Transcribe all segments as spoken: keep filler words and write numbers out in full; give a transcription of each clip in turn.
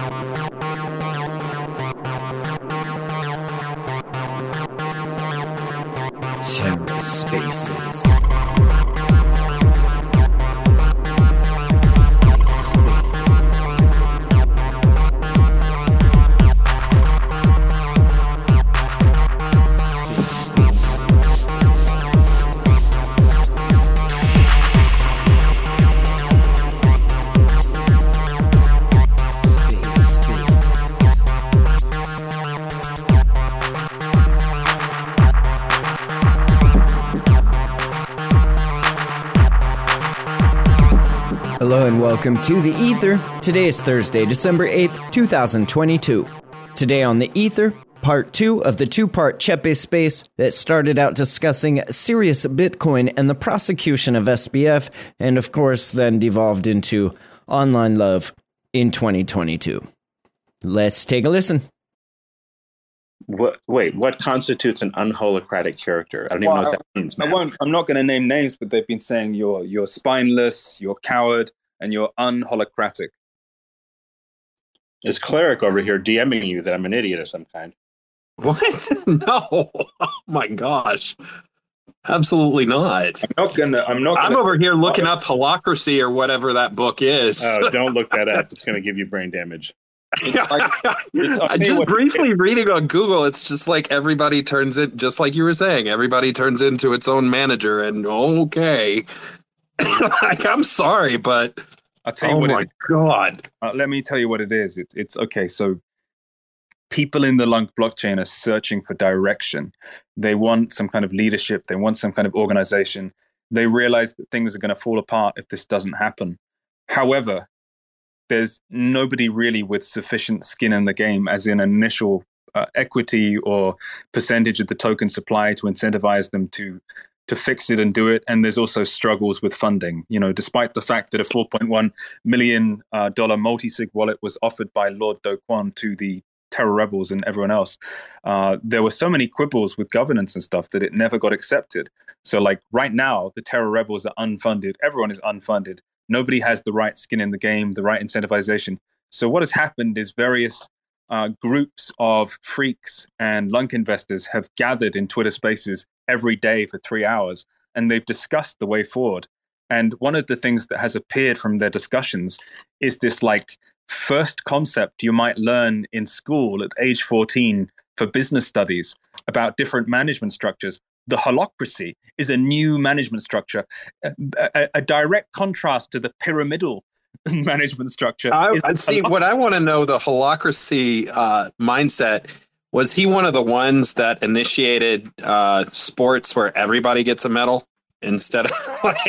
TerraSpaces. Hello and welcome to The Ether. Today is Thursday, December eighth, twenty twenty-two. Today on The Ether, part two of the two-part Chepe Space that started out discussing Sirius Bitcoin and the prosecution of S B F, and of course then devolved into online love in twenty twenty-two. Let's take a listen. What, wait, what constitutes an unholocratic character? I don't even well, know what that means, man. I won't, I'm not going to name names, but they've been saying you're you're spineless, you're coward, and you're unholocratic. Is Cleric over here DMing you that I'm an idiot of some kind? What? No. Oh my gosh. Absolutely not. I'm not gonna. I'm not. I'm gonna, over here looking up Holacracy or whatever that book is. Oh, don't look that up. It's going to give you brain damage. Like, just briefly reading on Google, it's just like everybody turns it, just like you were saying, everybody turns into its own manager, and okay. Like, I'm sorry, but I'll tell you oh what. my it, god! Uh, let me tell you what it is. It's it's okay. So people in the Lunk blockchain are searching for direction. They want some kind of leadership. They want some kind of organization. They realize that things are going to fall apart if this doesn't happen. However, there's nobody really with sufficient skin in the game, as in initial uh, equity or percentage of the token supply to incentivize them to to fix it and do it. And there's also struggles with funding. You know, despite the fact that a four point one million dollars uh, multi-sig wallet was offered by Lord Do Kwon to the Terra Rebels and everyone else, uh, there were so many quibbles with governance and stuff that it never got accepted. So like right now, the Terra Rebels are unfunded. Everyone is unfunded. Nobody has the right skin in the game, the right incentivization. So what has happened is various uh, groups of freaks and Lunk investors have gathered in Twitter Spaces every day for three hours, and they've discussed the way forward. And one of the things that has appeared from their discussions is this like first concept you might learn in school at age fourteen for business studies about different management structures. The holacracy is a new management structure, a, a, a direct contrast to the pyramidal management structure. I, I see. What I want to know, the holacracy uh, mindset, was he one of the ones that initiated uh, sports where everybody gets a medal instead of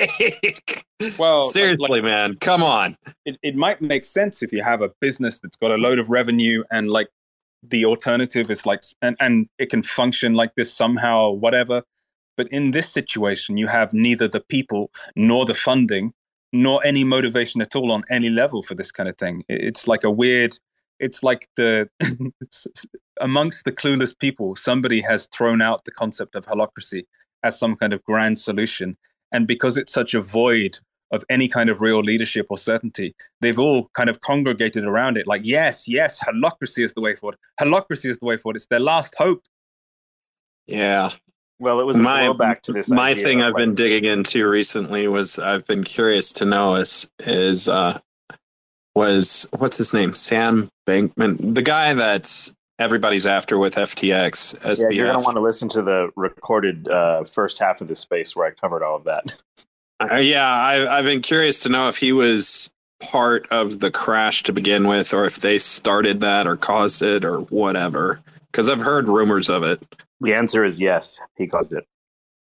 like? Well, seriously, like, man, come on. It, it might make sense if you have a business that's got a load of revenue and like. The alternative is like, and, and it can function like this somehow, whatever. But in this situation, you have neither the people nor the funding, nor any motivation at all on any level for this kind of thing. It's like a weird, it's like the, amongst the clueless people, somebody has thrown out the concept of holacracy as some kind of grand solution. And because it's such a void of any kind of real leadership or certainty, they've all kind of congregated around it. Like, yes, yes, holacracy is the way forward. Holacracy is the way forward. It's their last hope. Yeah. Well, it was a my, blowback to this. My idea thing I've like, been digging into recently was I've been curious to know is is uh, was what's his name? Sam Bankman, the guy that's everybody's after with F T X. S B F. Yeah, you're gonna want to listen to the recorded uh, first half of the space where I covered all of that. Uh, yeah, I, I've been curious to know if he was part of the crash to begin with, or if they started that or caused it or whatever. Because I've heard rumors of it. The answer is yes, he caused it.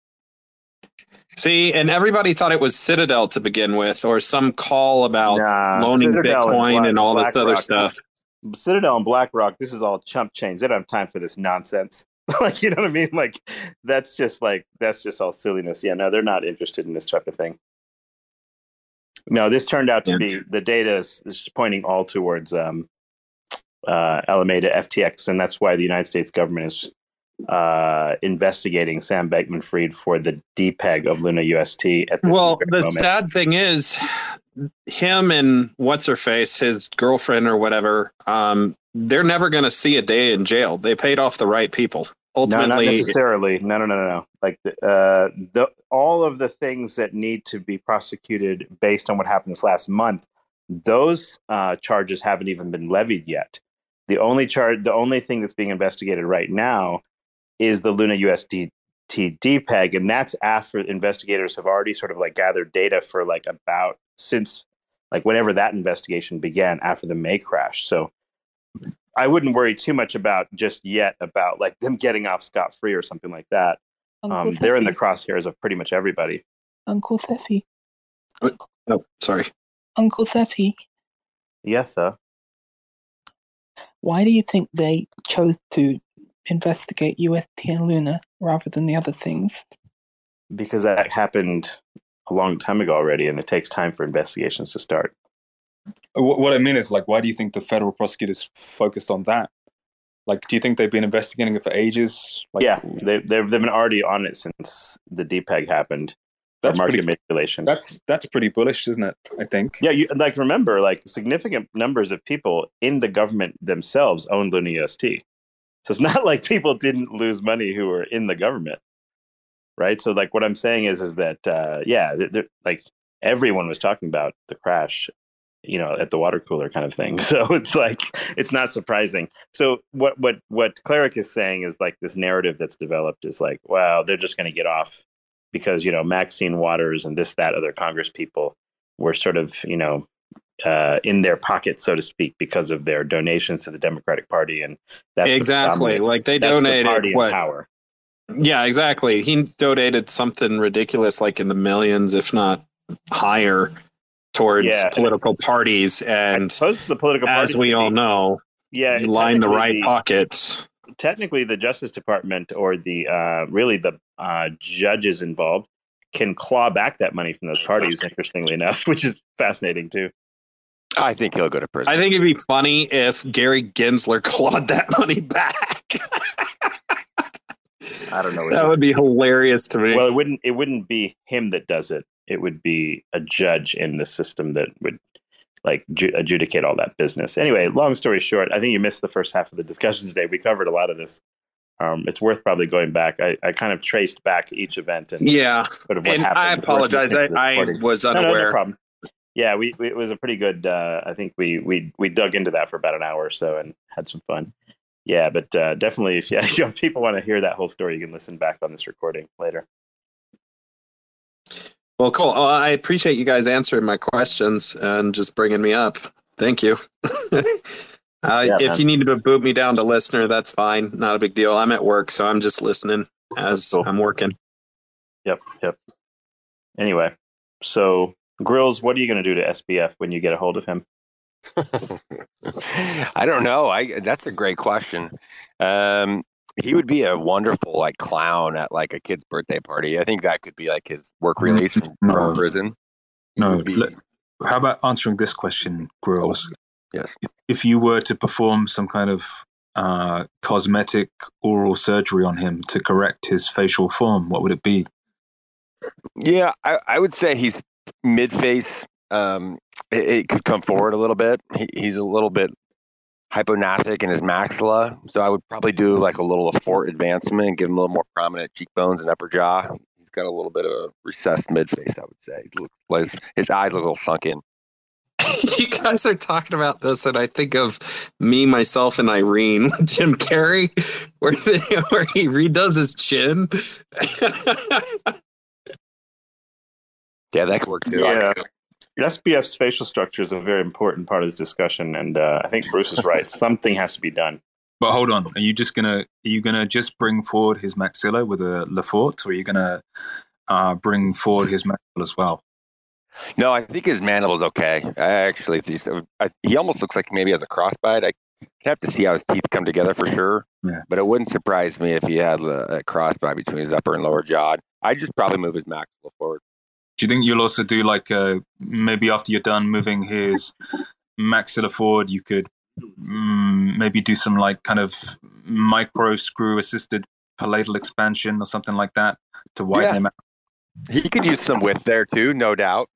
See, and everybody thought it was Citadel to begin with, or some call about nah, loaning Citadel Bitcoin and, Black, and all Black this other Rock, stuff. Citadel and BlackRock, this is all chump change. They don't have time for this nonsense. Like, you know what I mean? Like, that's just like, that's just all silliness. Yeah, no, they're not interested in this type of thing. No, this turned out to yeah. be, the data is, is pointing all towards um, uh, Alameda F T X, and that's why the United States government is uh, investigating Sam Bankman-Fried for the D PEG of Luna U S T at this Well, the moment. sad thing is, him and what's her face, his girlfriend or whatever, um, they're never going to see a day in jail. They paid off the right people. Ultimately, no, not necessarily. No, no, no, no, no. Like the, uh, the all of the things that need to be prosecuted based on what happened this last month, those uh, charges haven't even been levied yet. The only charge, the only thing that's being investigated right now is the Luna U S D T D PEG, and that's after investigators have already sort of like gathered data for like about since like whenever that investigation began after the May crash. So I wouldn't worry too much about just yet about like them getting off scot-free or something like that. Um, they're in the crosshairs of pretty much everybody. Uncle Seffy. Oh, sorry. Uncle Seffy. Yes, sir. Why do you think they chose to investigate U S T and Luna rather than the other things? Because that happened a long time ago already, and it takes time for investigations to start. What I mean is, like, why do you think the federal prosecutors focused on that? Like, do you think they've been investigating it for ages? Like, yeah, they, they've they've been already on it since the D PEG happened. That's market pretty, manipulation. That's that's pretty bullish, isn't it? I think. Yeah, you like remember, like significant numbers of people in the government themselves own Luna U S T. So it's not like people didn't lose money who were in the government, right? So like what I'm saying is, is that uh, yeah, like everyone was talking about the crash, you know, at the water cooler kind of thing. So it's like it's not surprising. So what what what Cleric is saying is like this narrative that's developed is like, wow, they're just going to get off because you know Maxine Waters and this that other Congress people were sort of you know. Uh, in their pocket, so to speak, because of their donations to the Democratic Party, and that's exactly the like they that's donated the party what? In power. Yeah, exactly. He donated something ridiculous, like in the millions, if not higher, towards yeah. political parties. And the political as we all know, yeah, you line the right the, pockets. Technically, the Justice Department or the uh, really the uh, judges involved can claw back that money from those parties. Interestingly enough, which is fascinating too. I think he'll go to prison. I think it'd be funny if Gary Gensler clawed that money back. I don't know. That would be hilarious to me. Well, it wouldn't. It wouldn't be him that does it. It would be a judge in the system that would like ju- adjudicate all that business. Anyway, long story short, I think you missed the first half of the discussion today. We covered a lot of this. Um, it's worth probably going back. I, I kind of traced back each event and yeah. Sort of what and happened. I apologize. I, I was unaware. No, no, no problem. Yeah, we, we it was a pretty good. Uh, I think we we we dug into that for about an hour or so and had some fun. Yeah, but uh, definitely, if, you, if people want to hear that whole story, you can listen back on this recording later. Well, cool. Oh, I appreciate you guys answering my questions and just bringing me up. Thank you. uh, yeah, if man. You need to boot me down to listener, that's fine. Not a big deal. I'm at work, so I'm just listening as cool. I'm working. Yep, yep. Anyway, so Grills, what are you going to do to S B F when you get a hold of him? I don't know. I that's a great question. Um, he would be a wonderful like clown at like a kid's birthday party. I think that could be like his work release from, no. from prison. He no. be... Let, how about answering this question, Grills? Oh, yes. If you were to perform some kind of uh, cosmetic oral surgery on him to correct his facial form, what would it be? Yeah, I, I would say he's mid-face. Um, it, it could come forward a little bit. He, he's a little bit hypognathic in his maxilla, so I would probably do like a little fort advancement and give him a little more prominent cheekbones and upper jaw. He's got a little bit of a recessed mid-face, I would say. He looks like his eyes look a little sunk in. You guys are talking about this, and I think of Me, Myself, and Irene with Jim Carrey, where, they, where he redoes his chin. Yeah, that could work too. Yeah. S B F's facial structure is a very important part of this discussion, and uh, I think Bruce is right. Something has to be done. But hold on, are you just gonna are you gonna just bring forward his maxilla with a Lefort, or are you gonna uh, bring forward his mandible as well? No, I think his mandible is okay. I actually think so. I, he almost looks like maybe has a crossbite. I have to see how his teeth come together for sure. Yeah. But it wouldn't surprise me if he had a, a crossbite between his upper and lower jaw. I'd just probably move his maxilla forward. Do you think you'll also do like uh, maybe after you're done moving his maxilla forward, you could mm, maybe do some like kind of micro screw assisted palatal expansion or something like that to widen yeah. him out? He could use some width there too, no doubt.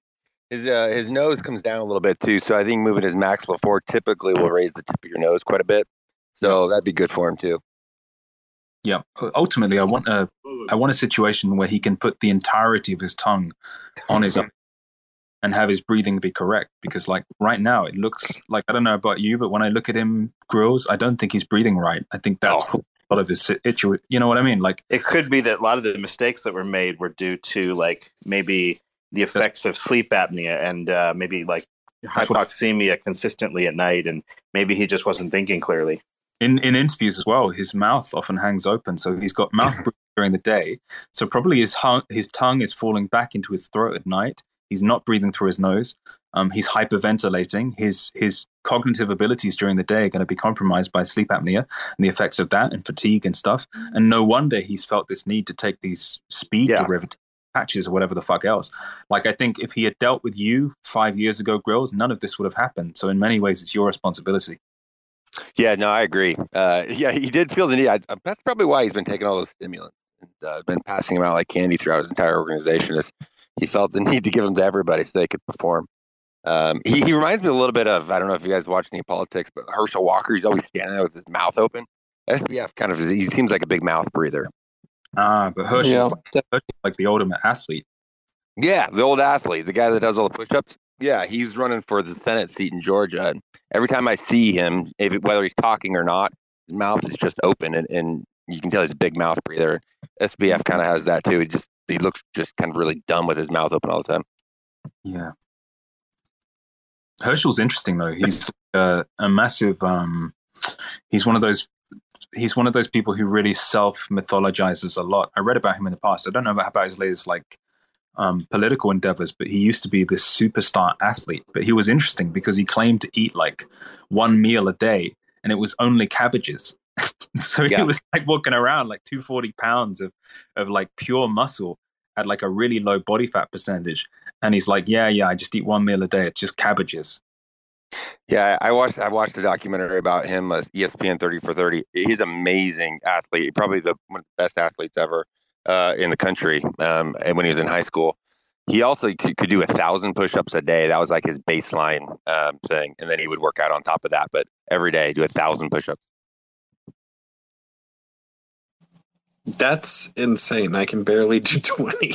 His uh, his nose comes down a little bit too, so I think moving his maxilla forward typically will raise the tip of your nose quite a bit. So that'd be good for him too. Yeah. Ultimately, I want a I want a situation where he can put the entirety of his tongue on his and have his breathing be correct. Because like right now, it looks like, I don't know about you, but when I look at him, Grills, I don't think he's breathing right. I think that's Oh. a lot of his situ. You know what I mean? Like It could be that a lot of the mistakes that were made were due to like maybe the effects of sleep apnea and uh, maybe like hypoxemia consistently at night, and maybe he just wasn't thinking clearly. in in interviews as well, his mouth often hangs open, so he's got mouth breathing during the day. So probably his hung, his tongue is falling back into his throat at night. He's not breathing through his nose. Um, he's hyperventilating. His his cognitive abilities during the day are going to be compromised by sleep apnea and the effects of that and fatigue and stuff. And no wonder he's felt this need to take these speed Yeah. derivative patches or whatever the fuck else. Like, I think if he had dealt with you five years ago, Grills, none of this would have happened. So in many ways, it's your responsibility. Yeah, no, I agree. Uh, yeah, he did feel the need. I, that's probably why he's been taking all those stimulants and uh, been passing them out like candy throughout his entire organization. Is he felt the need to give them to everybody so they could perform. Um, he, he reminds me a little bit of, I don't know if you guys watch any politics, but Herschel Walker. He's always standing there with his mouth open. S B F kind of, he seems like a big mouth breather. Ah, but Herschel's, Yeah. like, Herschel's like the ultimate athlete. Yeah, the old athlete, the guy that does all the push-ups. Yeah, he's running for the Senate seat in Georgia. And every time I see him, if, whether he's talking or not, his mouth is just open, and, and you can tell he's a big mouth breather. S B F kind of has that too. He just he looks just kind of really dumb with his mouth open all the time. Yeah. Herschel's interesting though. He's uh, a massive. Um, he's one of those. He's one of those people who really self mythologizes a lot. I read about him in the past. I don't know about, about his latest like um, political endeavors, but he used to be this superstar athlete. But he was interesting because he claimed to eat like one meal a day, and it was only cabbages. So Yeah. he was like walking around like two hundred forty pounds of of like pure muscle at like a really low body fat percentage. And he's like, yeah, yeah, I just eat one meal a day. It's just cabbages. Yeah, I watched I watched a documentary about him, uh, E S P N thirty for thirty. He's an amazing athlete, probably the one of the best athletes ever uh, in the country. Um, and when he was in high school, he also could, could do a thousand push-ups a day. That was like his baseline um, thing, and then he would work out on top of that. But every day, do a thousand push-ups. That's insane. I can barely do twenty.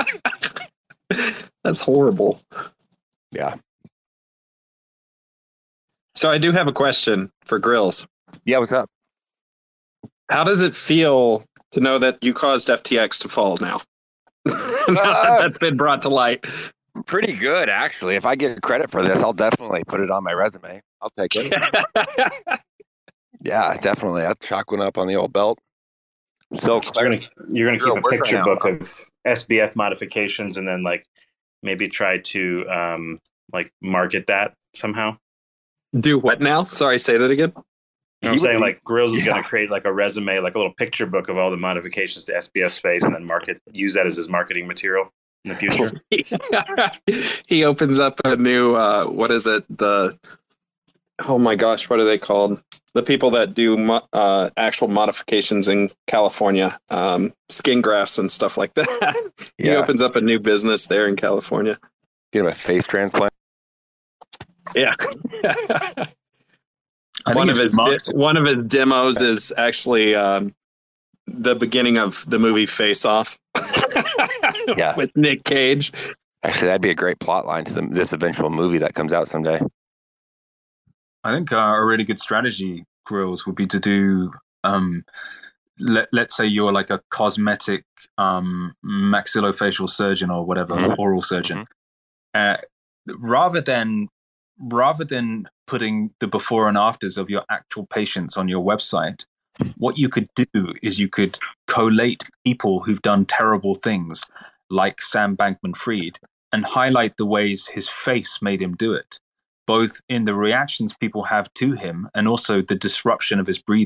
That's horrible. Yeah, So I do have a question for Grills. yeah. What's up? How does it feel to know that you caused F T X to fall now? Now that that's been brought to light. Pretty good, actually. If I get credit for this, I'll definitely put it on my resume. I'll take it. Yeah, definitely. I'll chalk one up on the old belt. So You're gonna you're gonna You're keep a a worker picture now, book huh? of S B F modifications, and then like maybe try to um, like market that somehow. Do what now? Sorry, say that again. You know what I'm He would- saying? Like Grills is yeah. going to create like a resume, like a little picture book of all the modifications to S B F's face, and then market use that as his marketing material in the future. He opens up a new uh what is it? The oh my gosh, what are they called? The people that do mo- uh actual modifications in California, um skin grafts and stuff like that. He Yeah. opens up a new business there in California. Get him a face transplant. Yeah. I one think of it's his de- marketing. one of his demos is actually um the beginning of the movie Face Off. Yeah. With Nick Cage. Actually, that'd be a great plot line to the, this eventual movie that comes out someday. I think uh, a really good strategy, Grills, would be to do, um, let, let's say you're like a cosmetic um, maxillofacial surgeon or whatever, Mhm. oral surgeon. Uh, rather than rather than putting the before and afters of your actual patients on your website, what you could do is you could collate people who've done terrible things, like Sam Bankman-Fried, and highlight the ways his face made him do it, both in the reactions people have to him and also the disruption of his breathing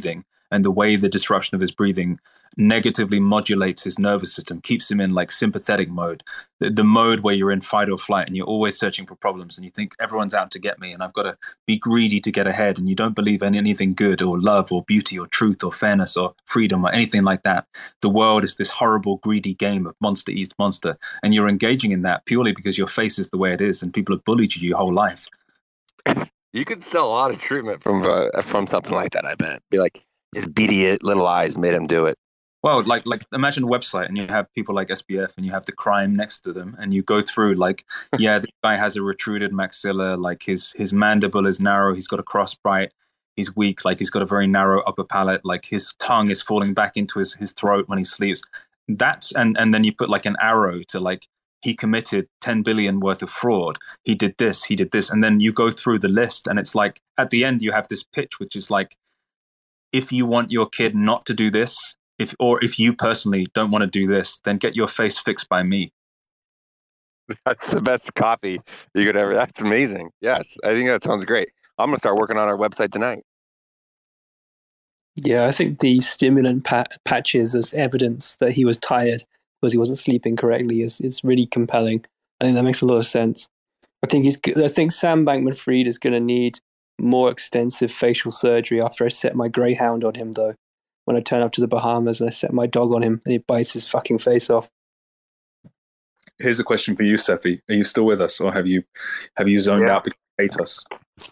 and the way the disruption of his breathing negatively modulates his nervous system, keeps him in like sympathetic mode, the, the mode where you're in fight or flight and you're always searching for problems and you think everyone's out to get me and I've got to be greedy to get ahead, and you don't believe in anything good or love or beauty or truth or fairness or freedom or anything like that. The world is this horrible, greedy game of monster eats monster, and you're engaging in that purely because your face is the way it is and people have bullied you your whole life. You could sell a lot of treatment from uh, from something like that, I bet. Be like, his beady little eyes made him do it. Well, like like imagine a website and you have people like S B F and you have the crime next to them and you go through like, yeah, this guy has a retruded maxilla, like his his mandible is narrow, he's got a cross bite, he's weak, like he's got a very narrow upper palate, like his tongue is falling back into his, his throat when he sleeps. That's and and then you put like an arrow to like, he committed ten billion worth of fraud. He did this, he did this. And then you go through the list and it's like, at the end, you have this pitch, which is like, if you want your kid not to do this, if or if you personally don't want to do this, then get your face fixed by me. That's the best copy you could ever. That's amazing. Yes, I think that sounds great. I'm going to start working on our website tonight. Yeah, I think the stimulant pat- patches as evidence that he was tired because he wasn't sleeping correctly is is really compelling. I think that makes a lot of sense. I think he's. I think Sam Bankman-Fried is going to need more extensive facial surgery after I set my greyhound on him, though. When I turn up to the Bahamas and I set my dog on him and he bites his fucking face off. Here's a question for you, Sephi. Are you still with us, or have you have you zoned Yeah. out because you hate us?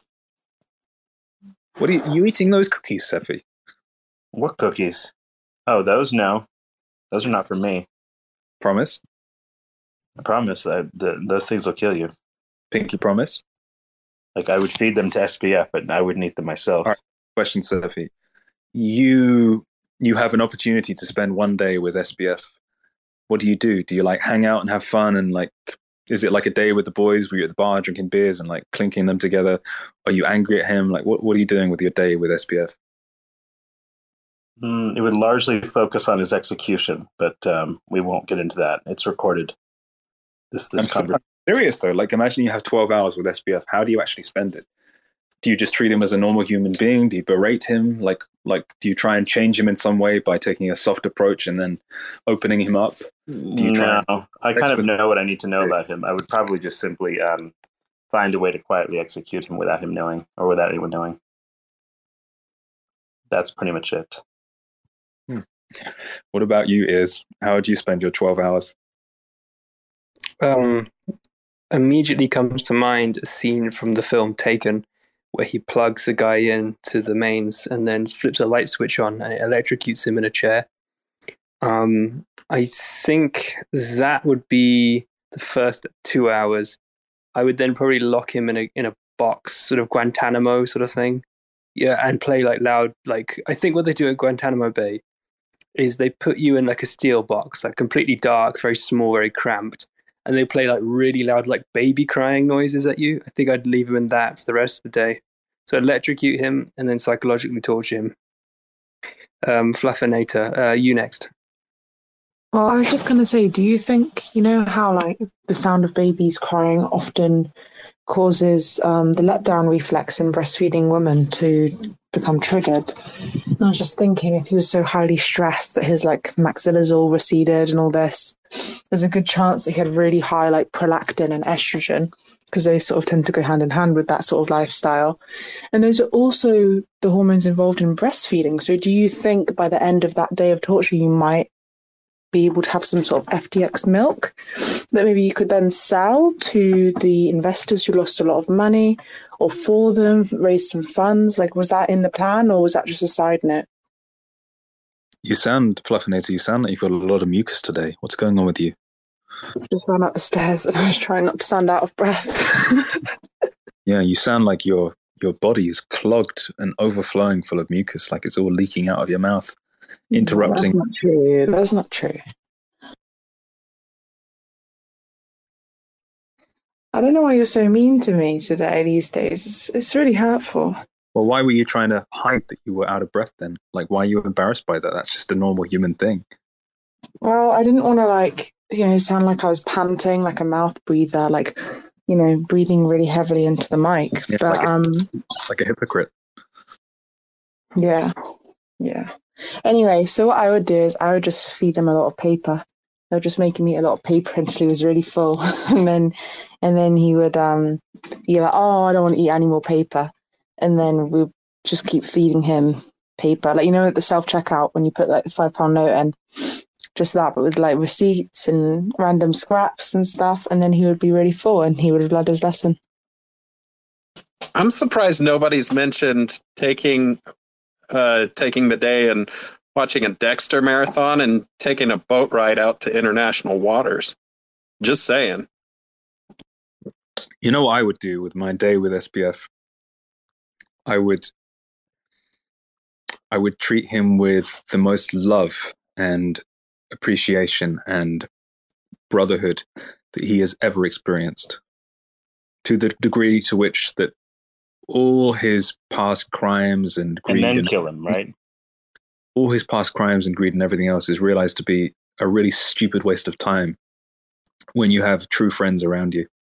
What are you, you eating those cookies, Sephi? What cookies? Oh, those? No. Those are not for me. Promise? I promise. I, the, those things will kill you. Pinky promise? Like, I would feed them to S B F, but I wouldn't eat them myself. All right. Question, Sephi. You you have an opportunity to spend one day with S B F. What do you do? Do you like hang out and have fun and like, is it like a day with the boys where you're at the bar drinking beers and like clinking them together? Are you angry at him? Like, what what are you doing with your day with S B F? Mm, it would largely focus on his execution, but um, we won't get into that. It's recorded. This this I'm, so- conversation. I'm serious though. Like, imagine you have twelve hours with S B F. How do you actually spend it? Do you just treat him as a normal human being? Do you berate him? Like, like, do you try and change him in some way by taking a soft approach and then opening him up? Do you try? No, I kind of know what I need to know about him. I would probably just simply um, find a way to quietly execute him without him knowing, or without anyone knowing. That's pretty much it. Hmm. What about you, Iz? How would you spend your twelve hours? Um, immediately comes to mind a scene from the film Taken, where he plugs a guy in to the mains and then flips a light switch on and it electrocutes him in a chair. Um, I think that would be the first two hours. I would then probably lock him in a in a box, sort of Guantanamo sort of thing. Yeah, and play like loud, like I think what they do at Guantanamo Bay is they put you in like a steel box, like completely dark, very small, very cramped, and they play like really loud, like baby crying noises at you. I think I'd leave him in that for the rest of the day. So electrocute him and then psychologically torture him. Um, Fluffinator, uh, you next. Well, I was just going to say, do you think, you know how like the sound of babies crying often causes um, the letdown reflex in breastfeeding women to become triggered? And I was just thinking, if he was so highly stressed that his like maxilla's all receded and all this, there's a good chance that he had really high like prolactin and estrogen, because they sort of tend to go hand in hand with that sort of lifestyle. And those are also the hormones involved in breastfeeding. So do you think by the end of that day of torture, you might be able to have some sort of F T X milk that maybe you could then sell to the investors who lost a lot of money, or for them, raise some funds? Like, was that in the plan, or was that just a side note? You sound, Fluffinator, you sound like you've got a lot of mucus today. What's going on with you? Just ran up the stairs and I was trying not to sound out of breath. Yeah, you sound like your your body is clogged and overflowing full of mucus, like it's all leaking out of your mouth, interrupting. That's not true. That's not true. I don't know why you're so mean to me today these days. It's, it's really hurtful. Well, why were you trying to hide that you were out of breath then? Like, why are you embarrassed by that? That's just a normal human thing. Well, I didn't want to, like, you know, sound like I was panting like a mouth breather, like, you know, breathing really heavily into the mic. Yeah, but, like a, um, like a hypocrite. yeah. Yeah. Anyway, so what I would do is I would just feed him a lot of paper. I would just make him eat a lot of paper until he was really full, and then and then he would um be like, "Oh, I don't want to eat any more paper," and then we just keep feeding him paper, like you know at the self checkout when you put like the five pound note in, just that, but with like receipts and random scraps and stuff, and then he would be really full and he would have learned his lesson. I'm surprised nobody's mentioned taking uh, taking the day and watching a Dexter marathon and taking a boat ride out to international waters. Just saying. You know what I would do with my day with S B F? I would I would treat him with the most love and appreciation and brotherhood that he has ever experienced, to the degree to which that all his past crimes and greed and then and kill him, right? all his past crimes and greed and everything else is realized to be a really stupid waste of time when you have true friends around you.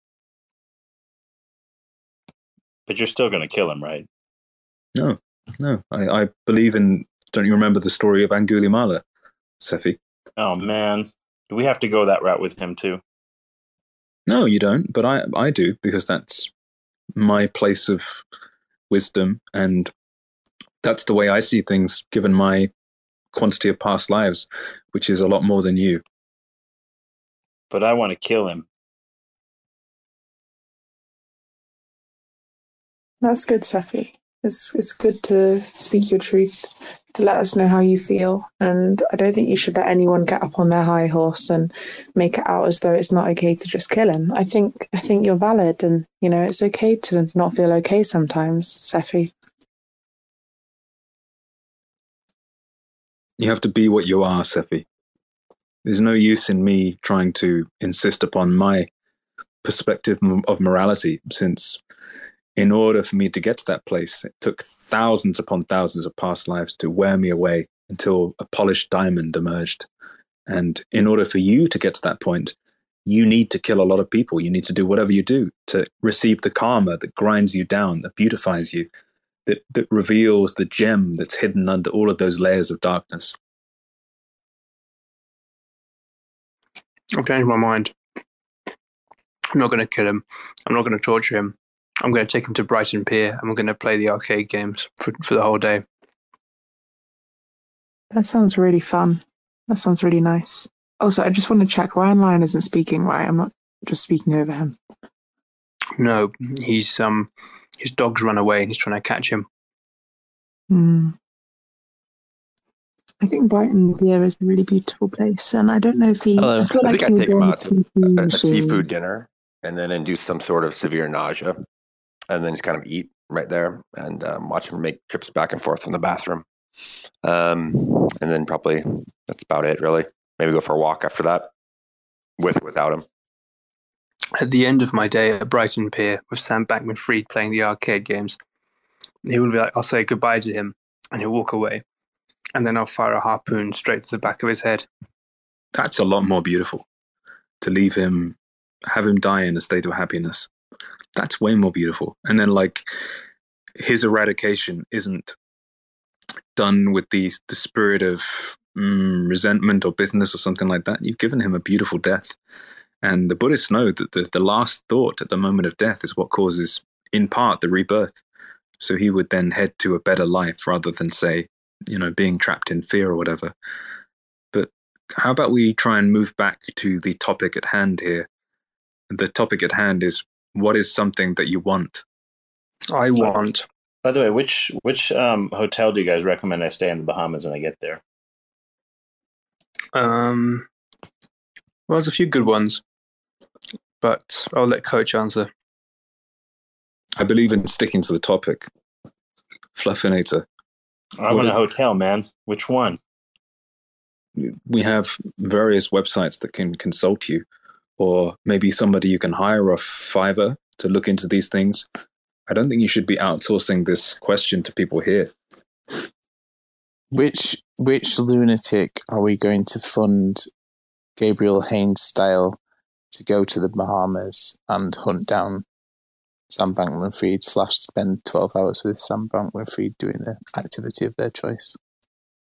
But you're still going to kill him, right? No, no. I, I believe in, don't you remember the story of Angulimala, Sephi? Oh, man. Do we have to go that route with him, too? No, you don't, but I, I do, because that's my place of wisdom, and that's the way I see things, given my quantity of past lives, which is a lot more than you. But I want to kill him. That's good, Safi. It's it's good to speak your truth, to let us know how you feel. And I don't think you should let anyone get up on their high horse and make it out as though it's not okay to just kill him. I think I think you're valid, and you know it's okay to not feel okay sometimes, Safi. You have to be what you are, Sephi. There's no use in me trying to insist upon my perspective of morality, since in order for me to get to that place, it took thousands upon thousands of past lives to wear me away until a polished diamond emerged. And in order for you to get to that point, you need to kill a lot of people. You need to do whatever you do to receive the karma that grinds you down, that beautifies you, that, that reveals the gem that's hidden under all of those layers of darkness. I've changed my mind. I'm not going to kill him. I'm not going to torture him. I'm going to take him to Brighton Pier and we're going to play the arcade games for, for the whole day. That sounds really fun. That sounds really nice. Also, I just want to check, Ryan Lyon isn't speaking, right? I'm not just speaking over him. No, he's um, his dog's run away and he's trying to catch him. Hmm. I think Brighton Pier is a really beautiful place, and I don't know if he... Hello. I, feel I like think I'd take him out to a, a soon. seafood dinner and then induce some sort of severe nausea and then just kind of eat right there and um, watch him make trips back and forth from the bathroom. Um, and then probably that's about it, really. Maybe go for a walk after that, with or without him. At the end of my day at Brighton Pier with Sam Bankman-Fried playing the arcade games, he will be like, I'll say goodbye to him and he'll walk away. And then I'll fire a harpoon straight to the back of his head. That's a lot more beautiful. To leave him, have him die in a state of happiness. That's way more beautiful. And then, like, his eradication isn't done with the, the spirit of mm, resentment or bitterness or something like that. You've given him a beautiful death. And the Buddhists know that the, the last thought at the moment of death is what causes, in part, the rebirth. So he would then head to a better life rather than, say, you know, being trapped in fear or whatever. But how about we try and move back to the topic at hand here? The topic at hand is, what is something that you want? I want. By the way, which which um, hotel do you guys recommend I stay in the Bahamas when I get there? Um, well, there's a few good ones, but I'll let Coach answer. I believe in sticking to the topic. Fluffinator. I'm What in a is- hotel, man. Which one? We have various websites that can consult you, or maybe somebody you can hire off Fiverr to look into these things. I don't think you should be outsourcing this question to people here. Which which lunatic are we going to fund Gabriel Haynes style to go to the Bahamas and hunt down Sam Bankman-Fried slash spend twelve hours with Sam Bankman-Fried doing an activity of their choice?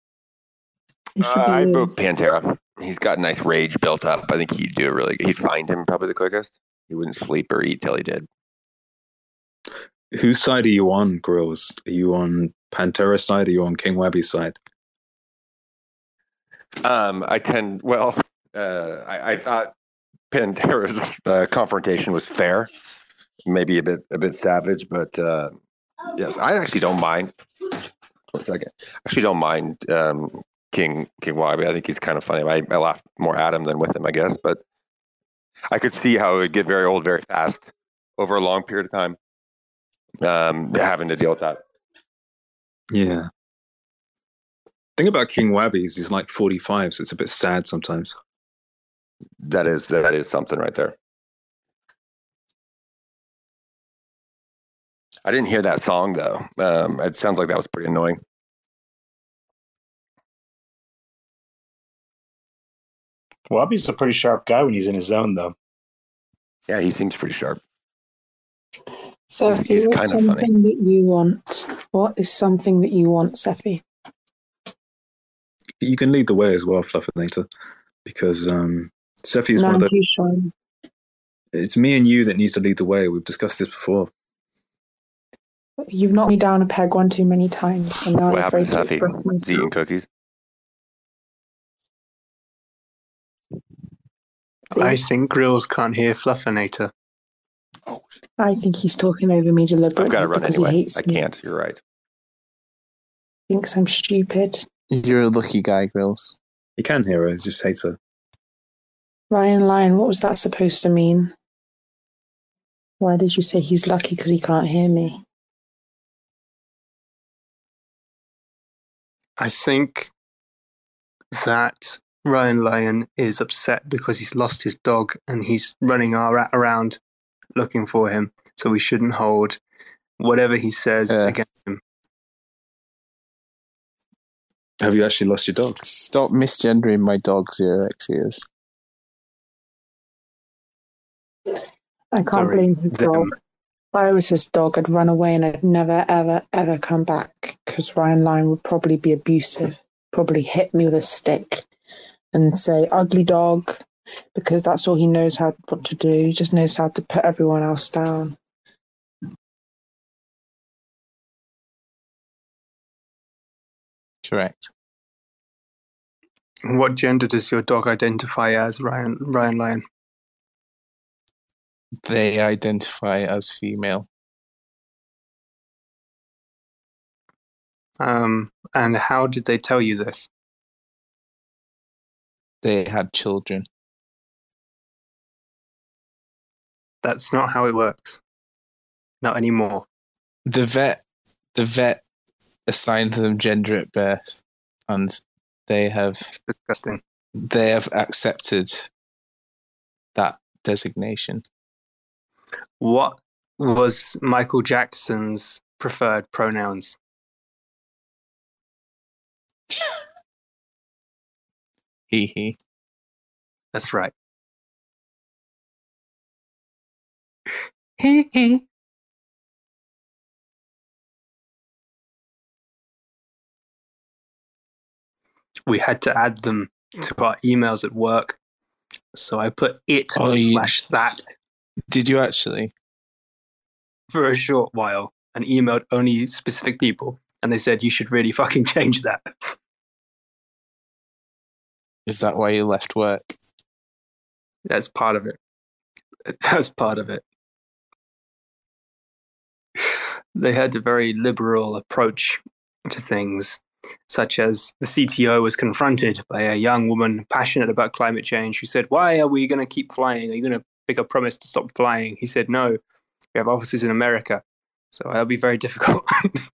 He should Uh, be. I'd vote Pantera. He's got nice rage built up. I think he'd do it really good. He'd find him probably the quickest. He wouldn't sleep or eat till he did. Whose side are you on, Grills? Are you on Pantera's side? Or are you on King Webby's side? Um, I tend, well, uh, I, I thought Pantera's uh, confrontation was fair, maybe a bit a bit savage, but uh, yes, I actually don't mind. One second, actually don't mind um, King King Webby. I think he's kind of funny. I, I laugh more at him than with him, I guess, but I could see how it would get very old very fast over a long period of time. Um, having to deal with that. Yeah. Thing about King Webby is he's like forty-five, so it's a bit sad sometimes. That is that is something right there. I didn't hear that song though. Um, it sounds like that was pretty annoying. Wobby's a pretty sharp guy when he's in his zone, though. Yeah, he seems pretty sharp. Seffi, he's what's kind of something funny. that you want? What is something that you want, Seffi? You can lead the way as well, Fluffinator, because um, Seffi is No, one of I'm the. too shy. It's me and you that needs to lead the way. We've discussed this before. You've knocked me down a peg one too many times, and now What I'm afraid happens, to Huffy? express He's eating myself. cookies. I think Grills can't hear Fluffinator. I think he's talking over me I've deliberately got to run because anyway. he hates I me. can't. You're right. Thinks I'm stupid. You're a lucky guy, Grills. He can hear her, he just hates her. Ryan Lyon, what was that supposed to mean? Why did you say he's lucky because he can't hear me? I think that Ryan Lyon is upset because he's lost his dog and he's running our around looking for him. So we shouldn't hold whatever he says Uh. against him. Have you actually lost your dog? Stop misgendering my dog, Zero X years. I can't Sorry, blame his them. dog. If I was his dog, I'd run away and I'd never, ever, ever come back because Ryan Lyon would probably be abusive, probably hit me with a stick and say, ugly dog, because that's all he knows how what to do. He just knows how to put everyone else down. Correct. What gender does your dog identify as, Ryan Ryan Lyon? They identify as female. Um, and how did they tell you this? They had children. That's not how it works. Not anymore. The vet, the vet assigned them gender at birth, and they have It's disgusting. they have accepted that designation. What was Michael Jackson's preferred pronouns? He he. That's right. He he. We had to add them to our emails at work. So I put it Oh, you- slash that Did you actually? for a short while and emailed only specific people. And they said, you should really fucking change that. Is that why you left work? That's part of it. That's part of it. They had a very liberal approach to things, such as the C T O was confronted by a young woman passionate about climate change who said, why are we going to keep flying? Are you going to make a promise to stop flying? He said, no, we have offices in America. So that'll be very difficult.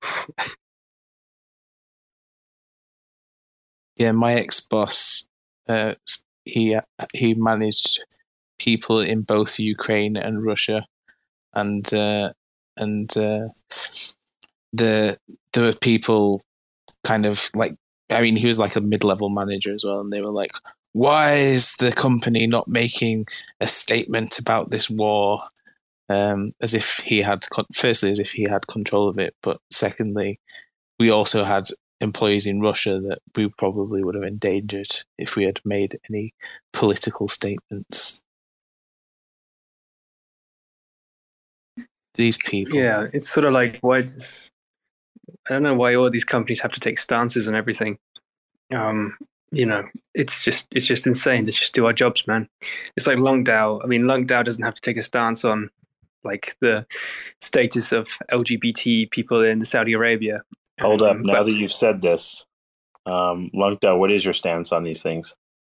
Yeah, my ex-boss, uh, he he managed people in both Ukraine and Russia, and uh, and uh, the there were people kind of like, I mean, he was like a mid-level manager as well, and they were like, "Why is the company not making a statement about this war?" Um, as if he had, firstly, as if he had control of it, but secondly, we also had employees in Russia that we probably would have endangered if we had made any political statements. These people. Yeah, it's sort of like why just, I don't know why all these companies have to take stances and everything. Um, you know, it's just it's just insane. Let's just do our jobs, man. It's like Longdao. I mean, Longdao doesn't have to take a stance on like the status of L G B T people in Saudi Arabia. Hold up. Um, Now but- that you've said this, um, Lungdao, what is your stance on these things?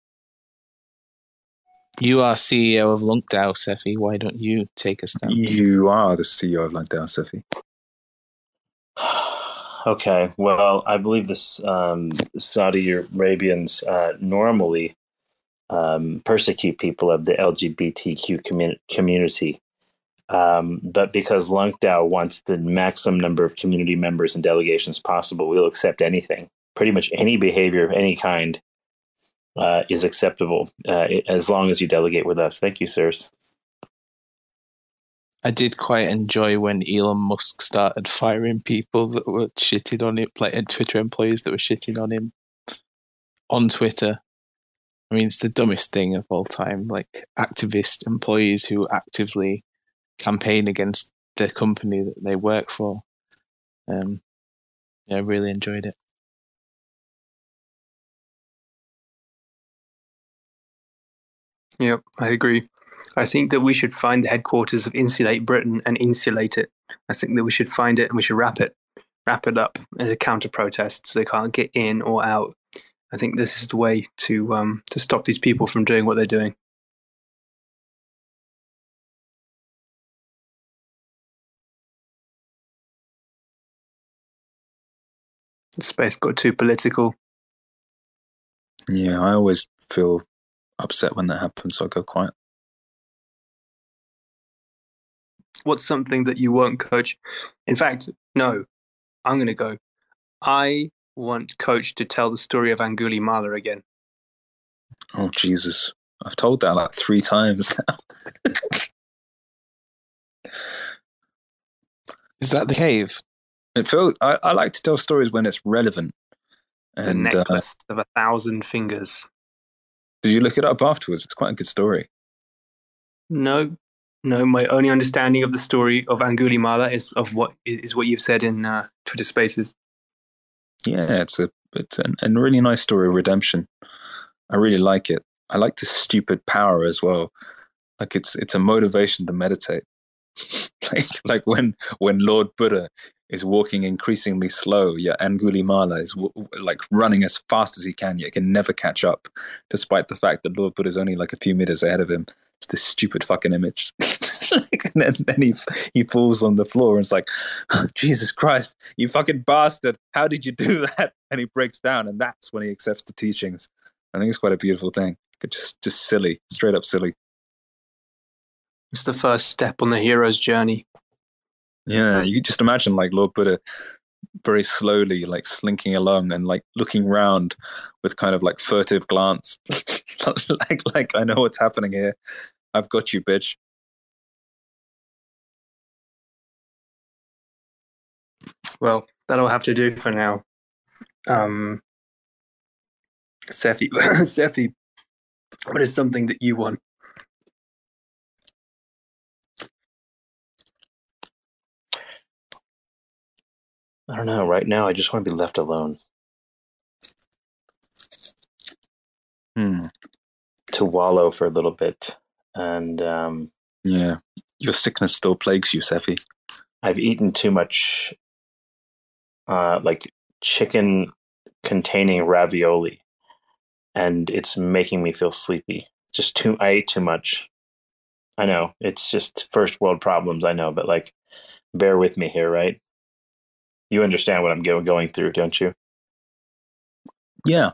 You are C E O of Lungdao, Sefi. Why don't you take a stance? You are the C E O of Lungdao, Sefi. Okay, well, I believe this um, Saudi Arabians uh, normally um, persecute people of the L G B T Q commun- community. Um, but because Lungdao wants the maximum number of community members and delegations possible, we'll accept anything. Pretty much any behavior of any kind uh, is acceptable uh, as long as you delegate with us. Thank you, sirs. I did quite enjoy when Elon Musk started firing people that were shitting on him, like Twitter employees that were shitting on him on Twitter. I mean, it's the dumbest thing of all time. Like activist employees who actively campaign against the company that they work for. Um, yeah, I really enjoyed it. Yep, I agree. I think that we should find the headquarters of Insulate Britain and insulate it. I think that we should find it and we should wrap it, wrap it up as a counter protest so they can't get in or out. I think this is the way to um, to stop these people from doing what they're doing. The space got too political. Yeah, I always feel upset when that happens, so I go quiet. What's something that you won't, Coach? In fact, no, I'm going to go. I want Coach to tell the story of Angulimala again. Oh, Jesus. I've told that like three times now. Is that the cave? It feels, I, I like to tell stories when it's relevant. The And, uh, necklace of a thousand fingers. did you look it up afterwards? It's quite a good story. No, no. My only understanding of the story of Angulimala is of what is what you've said in uh, Twitter Spaces. Yeah, it's a it's a, a really nice story of redemption. I really like it. I like the stupid power as well. Like it's it's a motivation to meditate. like like when when Lord Buddha is walking increasingly slow, yeah, Angulimala is w- like running as fast as he can, yet can never catch up, despite the fact that Lord Buddha is only like a few meters ahead of him. It's this stupid fucking image. like, and then, then he he falls on the floor and it's like, oh, Jesus Christ, you fucking bastard! How did you do that? And he breaks down, and that's when he accepts the teachings. I think it's quite a beautiful thing. But just just silly, straight up silly. It's the first step on the hero's journey. Yeah, you just imagine like Lord Buddha very slowly like slinking along and like looking round with kind of like furtive glance. like like I know what's happening here. I've got you, bitch. Well, that'll have to do for now. Um, Sefi, Sefi, what is something that you want? I don't know. Right now, I just want to be left alone. Hmm. To wallow for a little bit. And um, Yeah. Your sickness still plagues you, Sefi. I've eaten too much uh, like chicken containing ravioli. And it's making me feel sleepy. Just too, I ate too much. I know. It's just first world problems, I know. But like, bear with me here, right? You understand what I'm go- going through, don't you? Yeah.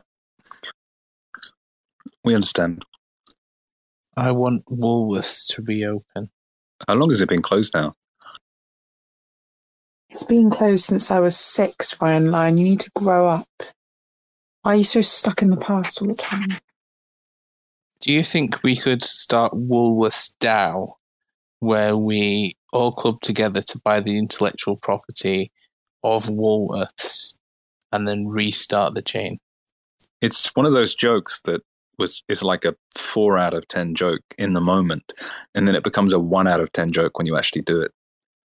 We understand. I want Woolworths to reopen. How long has it been closed now? It's been closed since I was six, Ryan Lyon. You need to grow up. Why are you so stuck in the past all the time? Do you think we could start Woolworths DAO, where we all club together to buy the intellectual property of Woolworths, and then restart the chain. It's one of those jokes that was is like a four out of ten joke in the moment, and then it becomes a one out of ten joke when you actually do it.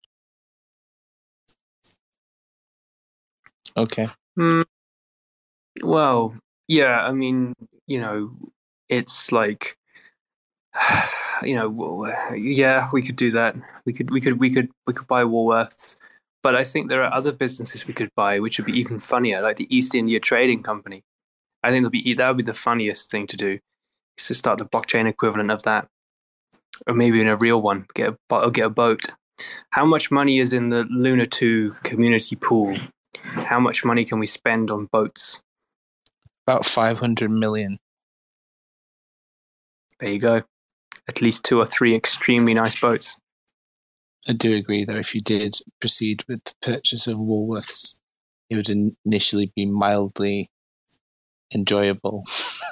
Okay. Mm, well, yeah, I mean, you know, it's like, you know, yeah, we could do that. We could, we could, we could, we could buy Woolworths, but I think there are other businesses we could buy which would be even funnier, like the East India Trading Company. I think that'd be that would be the funniest thing to do, is to start the blockchain equivalent of that, or maybe in a real one, get a or get a boat. How much money is in the Luna two community pool? How much money can we spend on boats? About five hundred million. There you go. At least two or three extremely nice boats. I do agree, though, if you did proceed with the purchase of Woolworths, it would initially be mildly enjoyable.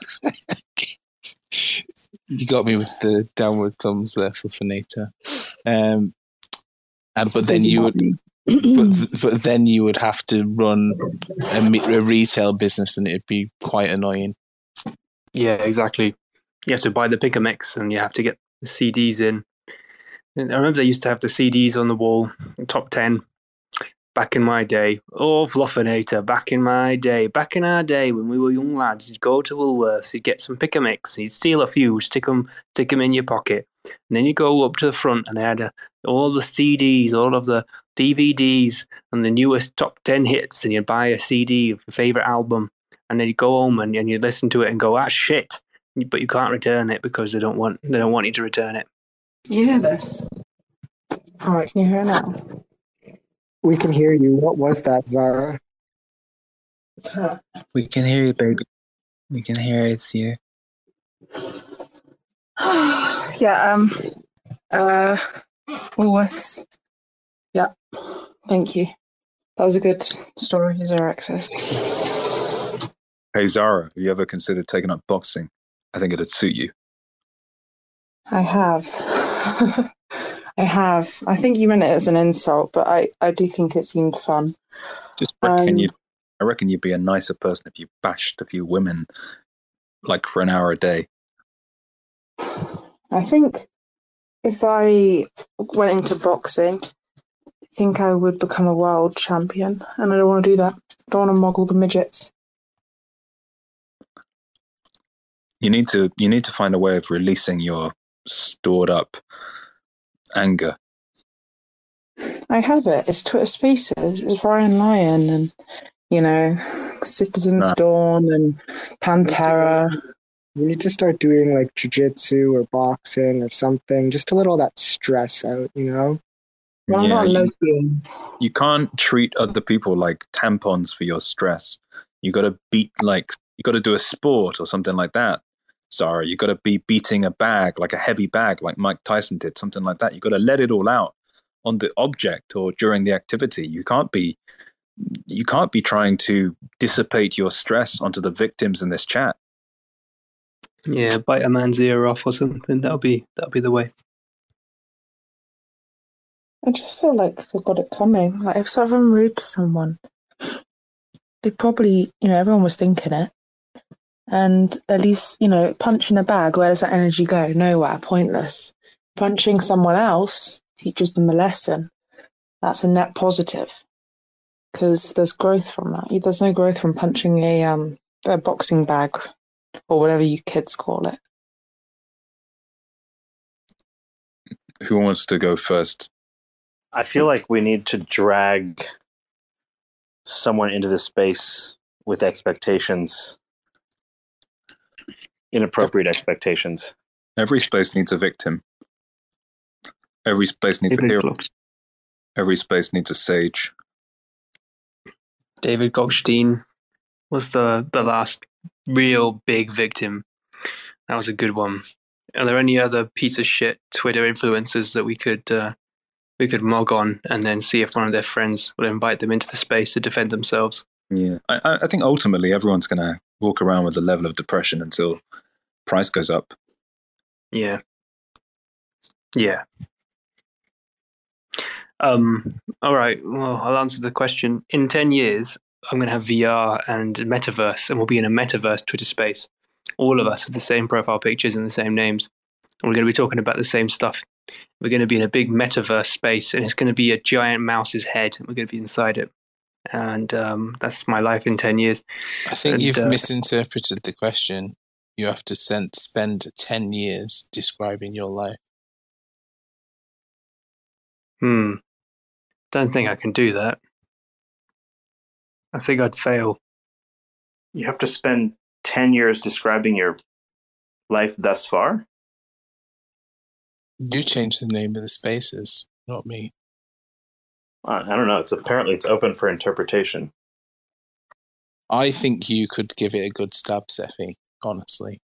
You got me with the downward thumbs there for Finata. Um, and but then you would, but, but then you would have to run a, a retail business, and it'd be quite annoying. Yeah, exactly. You have to buy the pick a mix, and you have to get the C Ds in. And I remember they used to have the C Ds on the wall, top ten. Back in my day, oh, Fluffinator, back in my day, back in our day when we were young lads, you'd go to Woolworths, you'd get some pick a mix, you'd steal a few, stick them, stick them in your pocket, and then you go up to the front, and they had a, all the C Ds, all of the D V Ds, and the newest top ten hits, and you'd buy a C D of your favourite album, and then you go home and, and you listen to it and go, ah, shit, but you can't return it because they don't want they don't want you to return it. You hear this? All right, can you hear it now? We can hear you. What was that, Zara? We can hear you, baby. We can hear it's you. yeah, um, uh, Woolworths. Yeah, thank you. That was a good story, Zara Access. Hey, Zara, have you ever considered taking up boxing? I think it'd suit you. I have. I have. I think you meant it as an insult, but I, I do think it seemed fun. Just reckon Um, you. I reckon you'd be a nicer person if you bashed a few women, like for an hour a day. I think if I went into boxing, I think I would become a world champion, and I don't want to do that. I don't want to moggle the midgets. You need to. You need to find a way of releasing your stored up anger. I have it. It's Twitter Spaces. It's Ryan Lyon and, you know, Citizens Nah. Dawn and Pantera. You need to start doing like jiu-jitsu or boxing or something, just to let all that stress out, you know? Well, I'm Yeah, not you- Loki. You can't treat other people like tampons for your stress. You got to beat like you got to do a sport or something like that. Zara, you got to be beating a bag, like a heavy bag, like Mike Tyson did, something like that. You got to let it all out on the object or during the activity. You can't be you can't be trying to dissipate your stress onto the victims in this chat. Yeah, bite a man's ear off or something. That'll be that'll be the way. I just feel like they've got it coming. Like, if someone rude to someone, they probably, you know, everyone was thinking it. And at least, you know, punching a bag, where does that energy go? Nowhere, pointless. Punching someone else teaches them a lesson. That's a net positive. Because there's growth from that. There's no growth from punching a, um, a boxing bag, or whatever you kids call it. Who wants to go first? I feel like we need to drag someone into the space with expectations, inappropriate expectations. Every space needs a victim. Every space needs a David, hero. Goldstein, Every space needs a sage. David Goldstein was the, the last real big victim. That was a good one. Are there any other piece of shit Twitter influencers that we could uh, we could mog on and then see if one of their friends will invite them into the space to defend themselves? Yeah, I, I think ultimately everyone's going to walk around with a level of depression until price goes up. Yeah. Yeah. Um, all right. Well, I'll answer the question. In ten years, I'm going to have V R and metaverse, and we'll be in a metaverse Twitter space, all of us with the same profile pictures and the same names. And we're going to be talking about the same stuff. We're going to be in a big metaverse space, and it's going to be a giant mouse's head. And we're going to be inside it. And um, that's my life in ten years. I think and, you've uh, misinterpreted the question. You have to send, spend ten years describing your life. Hmm. Don't think I can do that. I think I'd fail. You have to spend ten years describing your life thus far? You changed the name of the spaces, not me. Uh, I don't know. It's apparently it's open for interpretation. I think you could give it a good stab, Seffi, honestly.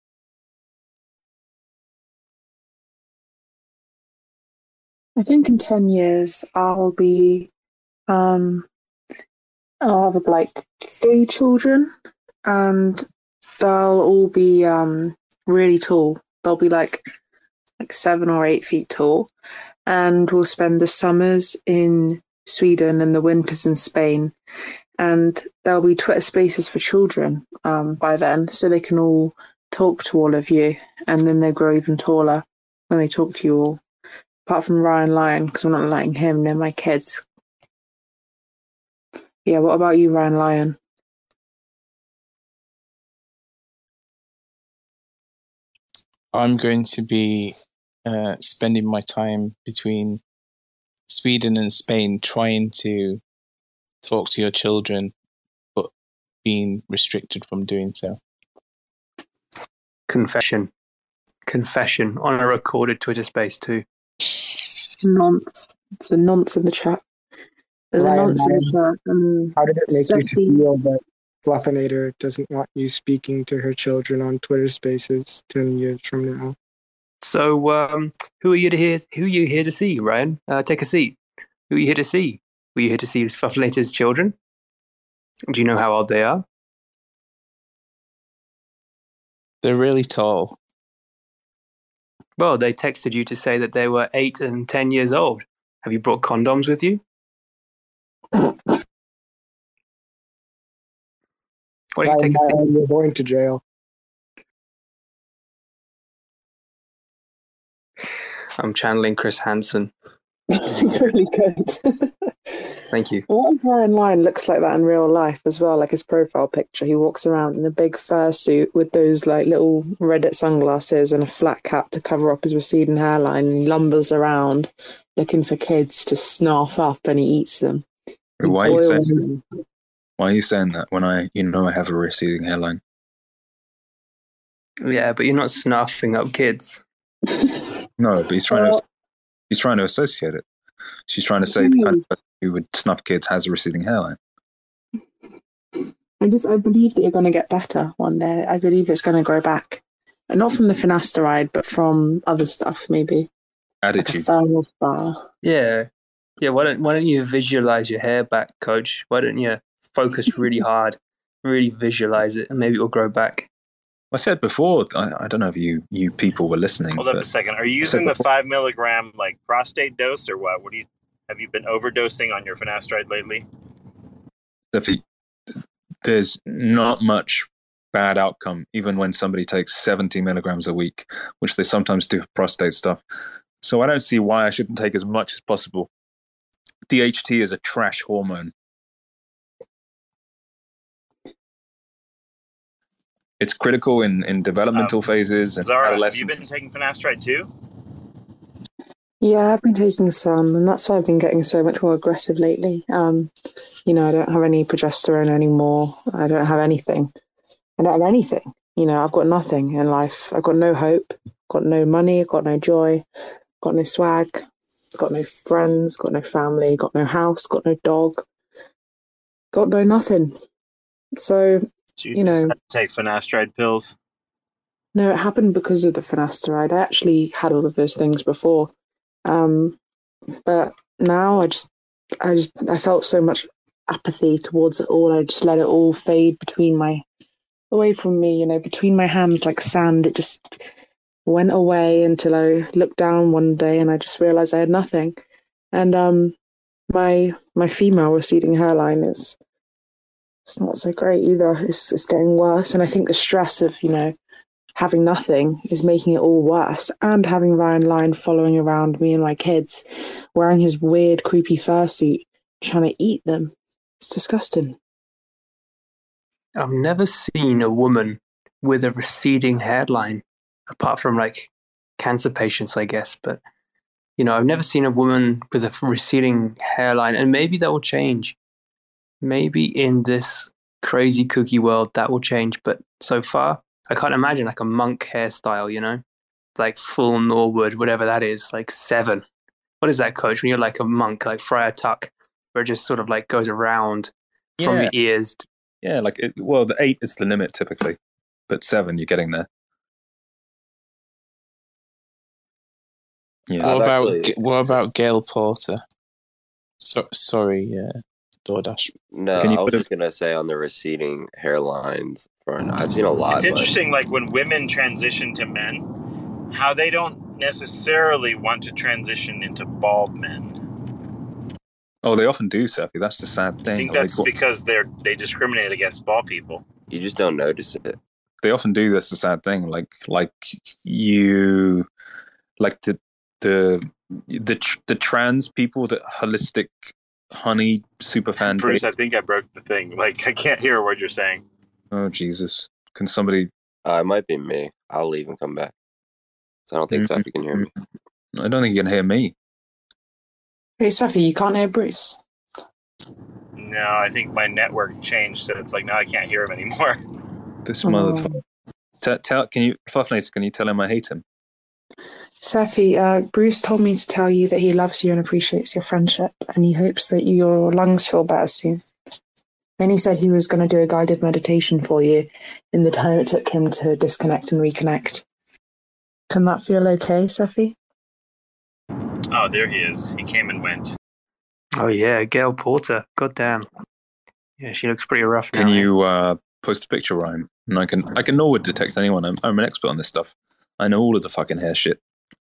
I think in ten years I'll be, um, I'll have like three children, and they'll all be um really tall. They'll be like like seven or eight feet tall, and we'll spend the summers in Sweden and the winters in Spain. And there'll be Twitter Spaces for children um by then, so they can all talk to all of you, and then they grow even taller when they talk to you all. Apart from Ryan Lyon, because I'm not letting him near my kids. Yeah, what about you, Ryan Lyon? I'm going to be uh, spending my time between Sweden and Spain trying to talk to your children, but being restricted from doing so. Confession. Confession on a recorded Twitter space too. Nonce. It's a nonce in the chat. There's Ryan, a nonce in Ryan, the chat. Um, How did it make Sophie- you feel that Fluffinator doesn't want you speaking to her children on Twitter Spaces ten years from now? So, um, who are you to hear? Who are you here to see, Ryan? Uh, take a seat. Who are you here to see? Were you here to see Fluffinator's children? Do you know how old they are? They're really tall. Well, they texted you to say that they were eight and ten years old. Have you brought condoms with you? Why don't you take a seat? You're going to jail. I'm channeling Chris Hansen. It's really good. Thank you. What if Ryan Lyon looks like that in real life as well? Like his profile picture, he walks around in a big fursuit with those like little Reddit sunglasses and a flat cap to cover up his receding hairline, and he lumbers around looking for kids to snarf up, and he eats them. He Why are you boils saying, them. why are you saying that when I, you know, I have a receding hairline? Yeah, but you're not snuffing up kids. No, but he's trying Well- to he's trying to associate it. She's trying to say the kind of person who would snuff kids has a receding hairline. I just I believe that you're going to get better one day. I believe it's going to grow back, and not from the finasteride, but from other stuff, maybe like a Attitude. thermal spa. Yeah. Yeah, why don't why don't you visualize your hair back, coach? Why don't you focus really hard, really visualize it, and maybe it will grow back. I said before, I, I don't know if you, you people were listening. Hold up but a second. Are you I said using the before- five milligram like prostate dose or what? What do you have you been overdosing on your finasteride lately? if you- there's not much bad outcome, even when somebody takes seventy milligrams a week, which they sometimes do for prostate stuff. So I don't see why I shouldn't take as much as possible. D H T is a trash hormone. It's critical in, in developmental Um, phases and Zara, have you adolescence. been taking finasteride too? Yeah, I've been taking some, and that's why I've been getting so much more aggressive lately. Um, you know, I don't have any progesterone anymore. I don't have anything. I don't have anything. You know, I've got nothing in life. I've got no hope, got no money, got no joy, got no swag, got no friends, got no family, got no house, got no dog, got no nothing. So, So you, You know- just have to take finasteride pills. no, it happened because of the finasteride. I actually had all of those things before. Um, but now I just, I just, I felt so much apathy towards it all. I just let it all fade between my, away from me, you know, between my hands like sand. It just went away until I looked down one day and I just realized I had nothing. And um, my my female receding hairline is it's not so great either. It's it's getting worse, and I think the stress of you know having nothing is making it all worse. And having Ryan Lyon following around me and my kids, wearing his weird, creepy fursuit, trying to eat them. It's disgusting. I've never seen a woman with a receding hairline, apart from like cancer patients, I guess. But, you know, I've never seen a woman with a receding hairline, and maybe that will change. Maybe in this crazy cookie world that will change. But so far, I can't imagine like a monk hairstyle, you know, like full Norwood, whatever that is, like seven. What is that, Coach? When you're like a monk, like Friar Tuck, where it just sort of like goes around from Yeah. your ears. Yeah, like it, well, the eight is the limit typically, but seven, you're getting there. Yeah. What I've about actually- what about Gail Porter? So, sorry, uh, DoorDash. No, Can you I was put a- just gonna say on the receding hairlines front. I've seen a lot. It's but interesting, like when women transition to men, how they don't necessarily want to transition into bald men. Oh, they often do, Seffi. That's the sad thing. I think Like, that's what- because they're they discriminate against bald people. You just don't notice it. they often do. That's the sad thing. Like, like you, like the the the tr- the trans people, that holistic honey super fan. Bruce, I think I broke the thing. Like I can't hear a word you're saying. Oh Jesus! Can somebody? Uh, it might be me. I'll leave and come back. So I don't think Mhm. Sophie can hear me. I don't think you can hear me. Hey, Safi, you can't hear Bruce. No, I think my network changed, so it's like now I can't hear him anymore. This Oh. motherfucker. T- tell, can you, Fluffnace, can you tell him I hate him? Safi, uh, Bruce told me to tell you that he loves you and appreciates your friendship, and he hopes that your lungs feel better soon. Then he said he was going to do a guided meditation for you in the time it took him to disconnect and reconnect. Can that feel okay, Safi? Oh, there he is. He came and went. Oh yeah, Gail Porter. Goddamn. Yeah, she looks pretty rough now. Can eh? you uh, post a picture, Ryan? And I can I can Norwood detect anyone. I'm, I'm an expert on this stuff. I know all of the fucking hair shit.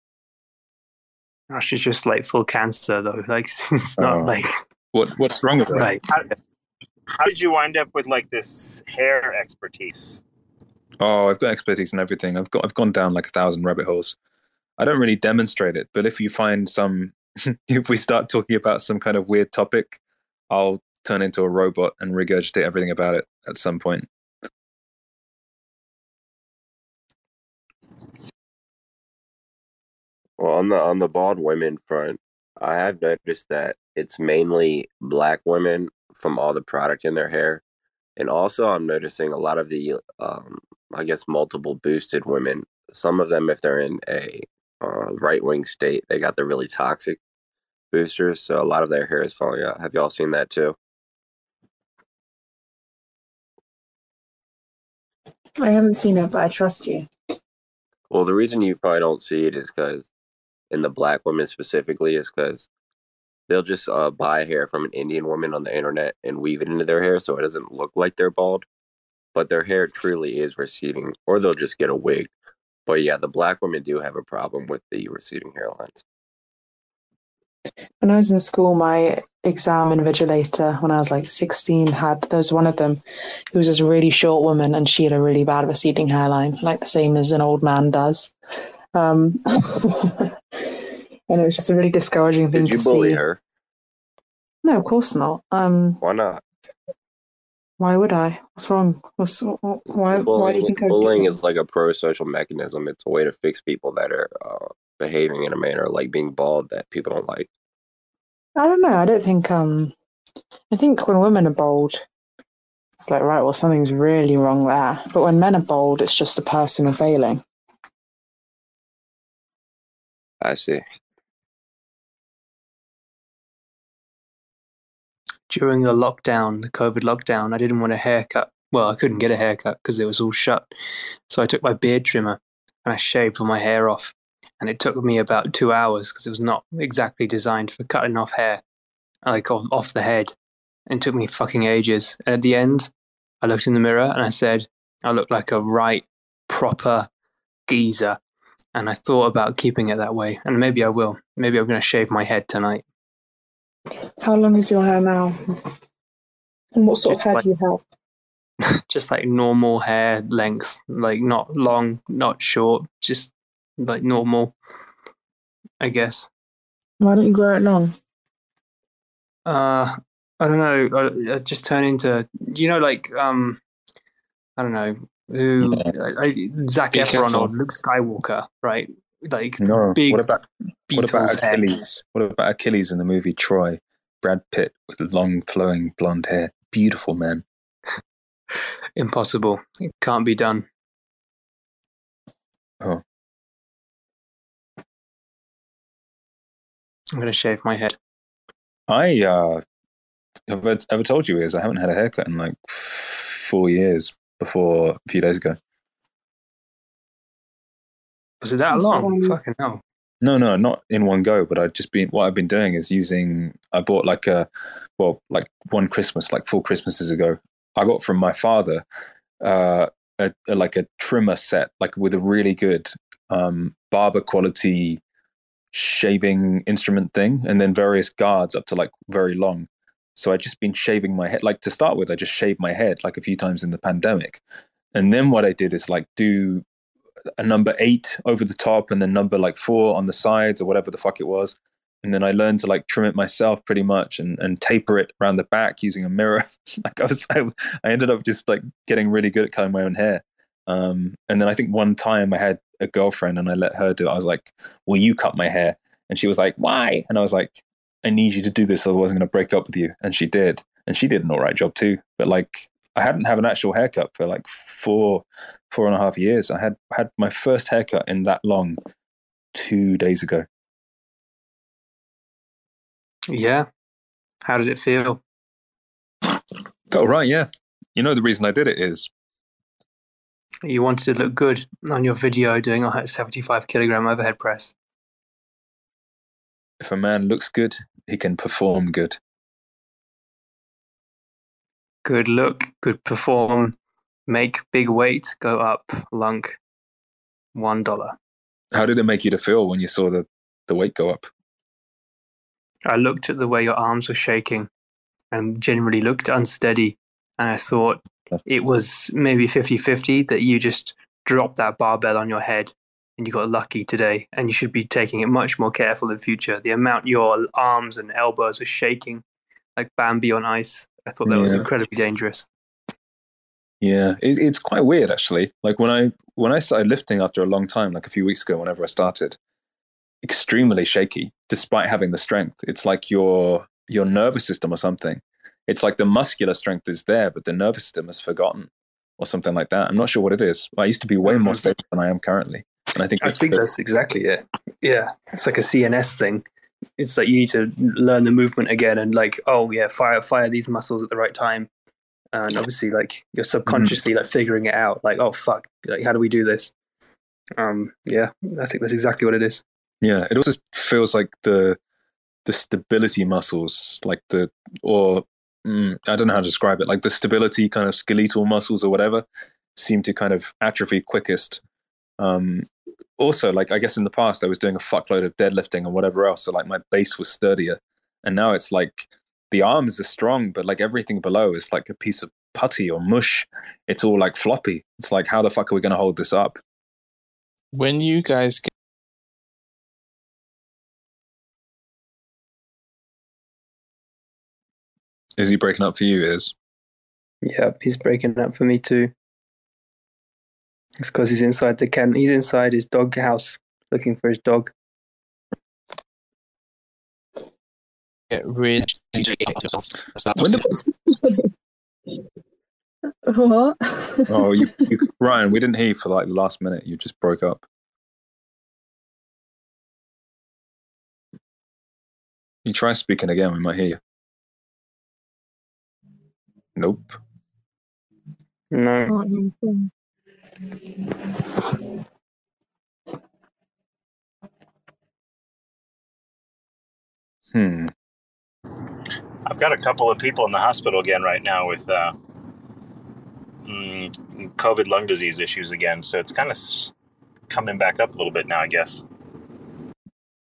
Oh, she's just like full cancer though. Like it's not Oh. like What what's wrong with her? right. How, how did you wind up with like this hair expertise? Oh, I've got expertise in everything. I've got I've gone down like a thousand rabbit holes. I don't really demonstrate it, but if you find some, if we start talking about some kind of weird topic, I'll turn into a robot and regurgitate everything about it at some point. Well, on the on the bald women front, I have noticed that it's mainly black women from all the product in their hair, and also I'm noticing a lot of the, um, I guess, multiple boosted women. Some of them, if they're in a uh, right wing state, they got the really toxic boosters, so a lot of their hair is falling out. Have y'all seen that too? I haven't seen it, but I trust you. Well, the reason you probably don't see it is because, in the black women specifically, is because they'll just uh, buy hair from an Indian woman on the internet and weave it into their hair so it doesn't look like they're bald, but their hair truly is receding, or they'll just get a wig. But yeah, the black women do have a problem with the receding hairlines. When I was in school, my exam invigilator, when I was like sixteen, had, there was one of them who was this really short woman, and she had a really bad receding hairline, like the same as an old man does. Um, and it was just a really discouraging thing Did you to bully see. her? No, of course not. Um, Why not? why would I? What's wrong? What's, why, why do you Bullying, think I would do bullying that? is like a pro-social mechanism. It's a way to fix people that are uh, behaving in a manner like being bald that people don't like. I don't know. I don't think. Um, I think when women are bold, it's like, right, well, something's really wrong there. But when men are bold, it's just a personal failing. I see. During the lockdown, the COVID lockdown, I didn't want a haircut. Well, I couldn't get a haircut because it was all shut. So I took my beard trimmer and I shaved all my hair off. And it took me about two hours because it was not exactly designed for cutting off hair, like off, off the head. And it took me fucking ages. And at the end, I looked in the mirror and I said, I look like a right, proper geezer. And I thought about keeping it that way. And maybe I will. Maybe I'm going to shave my head tonight. How long is your hair now? And what sort of Just hair like- do you have? just like normal hair length, like not long, not short, just like normal, I guess. Why don't you grow it long? Uh, I don't know. I, I just turn into, you know, like um, I don't know who, I, I, Zac Be Efron careful. or Luke Skywalker, right? Like No. big What about what about Beatles hair. Achilles? What about Achilles in the movie Troy? Brad Pitt with long flowing blonde hair. Beautiful man. Impossible. It can't be done. Oh. I'm gonna shave my head. I uh have I ever told you is I haven't had a haircut in like four years before a few days ago. Was it that Is that long? why you- Fucking hell. No, no, not in one go, but I've just been, what I've been doing is using, I bought like a, well, like one Christmas, like four Christmases ago, I got from my father, uh, a, a, like a trimmer set, like with a really good um, barber quality shaving instrument thing, and then various guards up to like very long. So I'd just been shaving my head, like to start with, I just shaved my head like a few times in the pandemic. And then what I did is like do a number eight over the top and then number like four on the sides or whatever the fuck it was. And then I learned to like trim it myself pretty much and, and taper it around the back using a mirror. like I was, I, I ended up just like getting really good at cutting my own hair. Um, and then I think one time I had a girlfriend and I let her do it. I was like, will you cut my hair? And she was like, why? And I was like, I need you to do this, otherwise I'm going to break up with you. And she did. And she did an all right job too. But like, I hadn't had an actual haircut for like four, four and a half years. I had had my first haircut in that long two days ago. Yeah. How did it feel? Felt right, yeah. You know the reason I did it is You wanted to look good on your video doing a seventy-five kilogram overhead press. if a man looks good, he can perform good. Good look, good perform, make big weight go up, lunk, one dollar. How did it make you to feel when you saw the, the weight go up? I looked at the way your arms were shaking and genuinely looked unsteady. And I thought it was maybe fifty-fifty that you just dropped that barbell on your head and you got lucky today. And you should be taking it much more careful in future. The amount your arms and elbows were shaking like Bambi on ice, I thought that yeah. was incredibly dangerous. Yeah, it, it's quite weird actually. Like when I when I started lifting after a long time, like a few weeks ago, whenever I started, extremely shaky, despite having the strength. It's like your your nervous system or something. It's like the muscular strength is there, but the nervous system is forgotten or something like that. I'm not sure what it is. I used to be way more stable than I am currently. And I think I think that's exactly it. Yeah, it's like a C N S thing. It's like you need to learn the movement again and like, oh yeah, fire fire these muscles at the right time. And obviously like you're subconsciously like figuring it out. Like, oh fuck, like how do we do this? Um, yeah, I think that's exactly what it is. Yeah, it also feels like the the stability muscles, like the or mm, I don't know how to describe it, like the stability kind of skeletal muscles or whatever, seem to kind of atrophy quickest. Um, also, like I guess in the past I was doing a fuckload of deadlifting and whatever else, so like my base was sturdier, and now it's like the arms are strong, but like everything below is like a piece of putty or mush. It's all like floppy. It's like, how the fuck are we going to hold this up? When you guys get Is he breaking up for you, Is? Yeah, he's breaking up for me too. It's because he's inside the kennel. He's inside his dog house looking for his dog. get rid When did, What? oh, you, you, Ryan, we didn't hear you for like the last minute. You just broke up. You try speaking again, we might hear you. Nope. No. Hmm. I've got a couple of people in the hospital again right now with uh, mm, COVID lung disease issues again. So it's kind of coming back up a little bit now, I guess.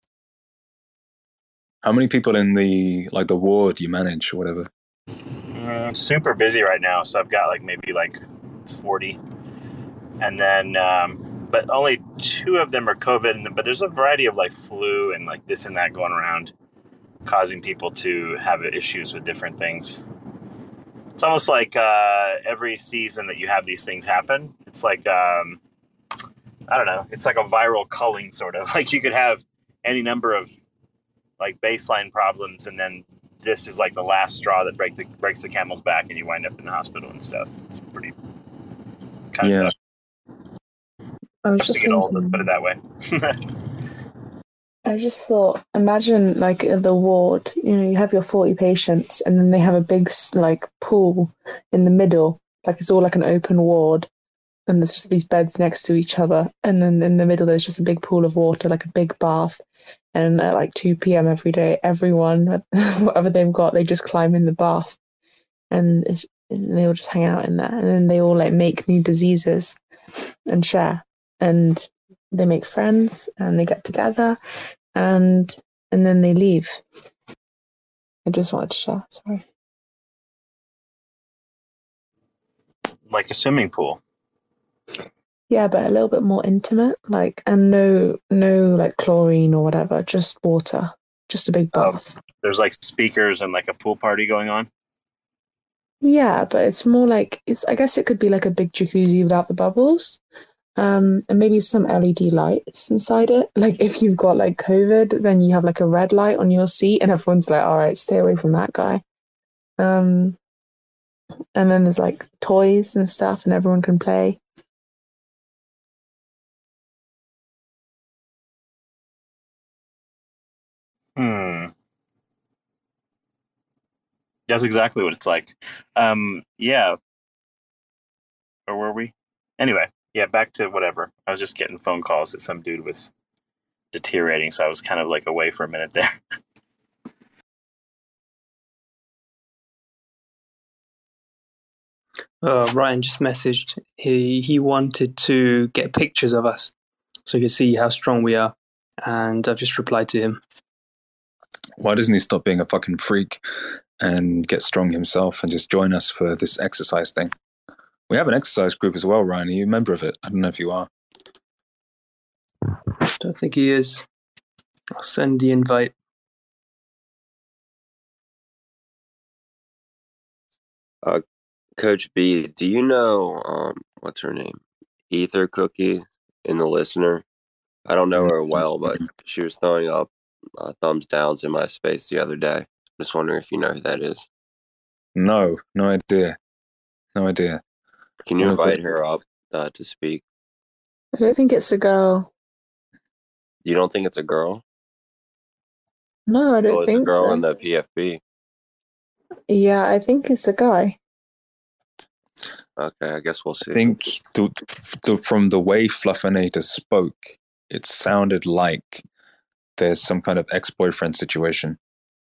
How many people in the like the ward you manage or whatever? Mm, super busy right now, so I've got like maybe like forty, and then um, but only two of them are COVID. And but there's a variety of like flu and like this and that going around, causing people to have issues with different things. It's almost like uh, every season that you have these things happen, it's like um, I don't know, it's like a viral culling sort of. Like you could have any number of like baseline problems, and then this is like the last straw that break the, breaks the camel's back, and you wind up in the hospital and stuff. It's pretty kind of Yeah. stuff. I was Just just to get old, let's thinking, put it that way. I just thought, imagine like at the ward, you know, you have your forty patients, and then they have a big s- like pool in the middle, like it's all like an open ward, and there's just these beds next to each other, and then in the middle there's just a big pool of water, like a big bath. And at like two p.m. every day, everyone, whatever they've got, they just climb in the bath, and, it's, and they all just hang out in there, and then they all like make new diseases and share, and they make friends, and they get together, and and then they leave. I just wanted to share. Sorry. Like a swimming pool. Yeah, but a little bit more intimate, like, and no, no, like chlorine or whatever, just water, just a big bath. Um, there's like speakers and like a pool party going on. Yeah, but it's more like it's. I guess it could be like a big jacuzzi without the bubbles, um, and maybe some L E D lights inside it. Like if you've got like COVID, then you have like a red light on your seat, and everyone's like, "All right, stay away from that guy." Um, and then there's like toys and stuff, and everyone can play. Hmm. That's exactly what it's like. Um, yeah. Or were we? Anyway, yeah, back to whatever. I was just getting phone calls that some dude was deteriorating, so I was kind of like away for a minute there. Uh, Ryan just messaged. He he wanted to get pictures of us so he could see how strong we are, and I've just replied to him. Why doesn't he stop being a fucking freak and get strong himself and just join us for this exercise thing? We have an exercise group as well, Ryan. Are you a member of it? I don't know if you are. Don't think he is. I'll send the invite. Uh, Coach B, do you know um what's her name? Ether Cookie in the listener. I don't know her well, but she was throwing up uh, thumbs downs in my space the other day. Just wondering if you know who that is. No, no idea. No idea. Can you One of the- invite her up uh, to speak? I don't think it's a girl. You don't think it's a girl? No, I don't Oh, it's a think girl so. in the P F B. Yeah, I think it's a guy. Okay, I guess we'll see. I think to, to, from the way Fluffinator spoke, it sounded like there's some kind of ex-boyfriend situation.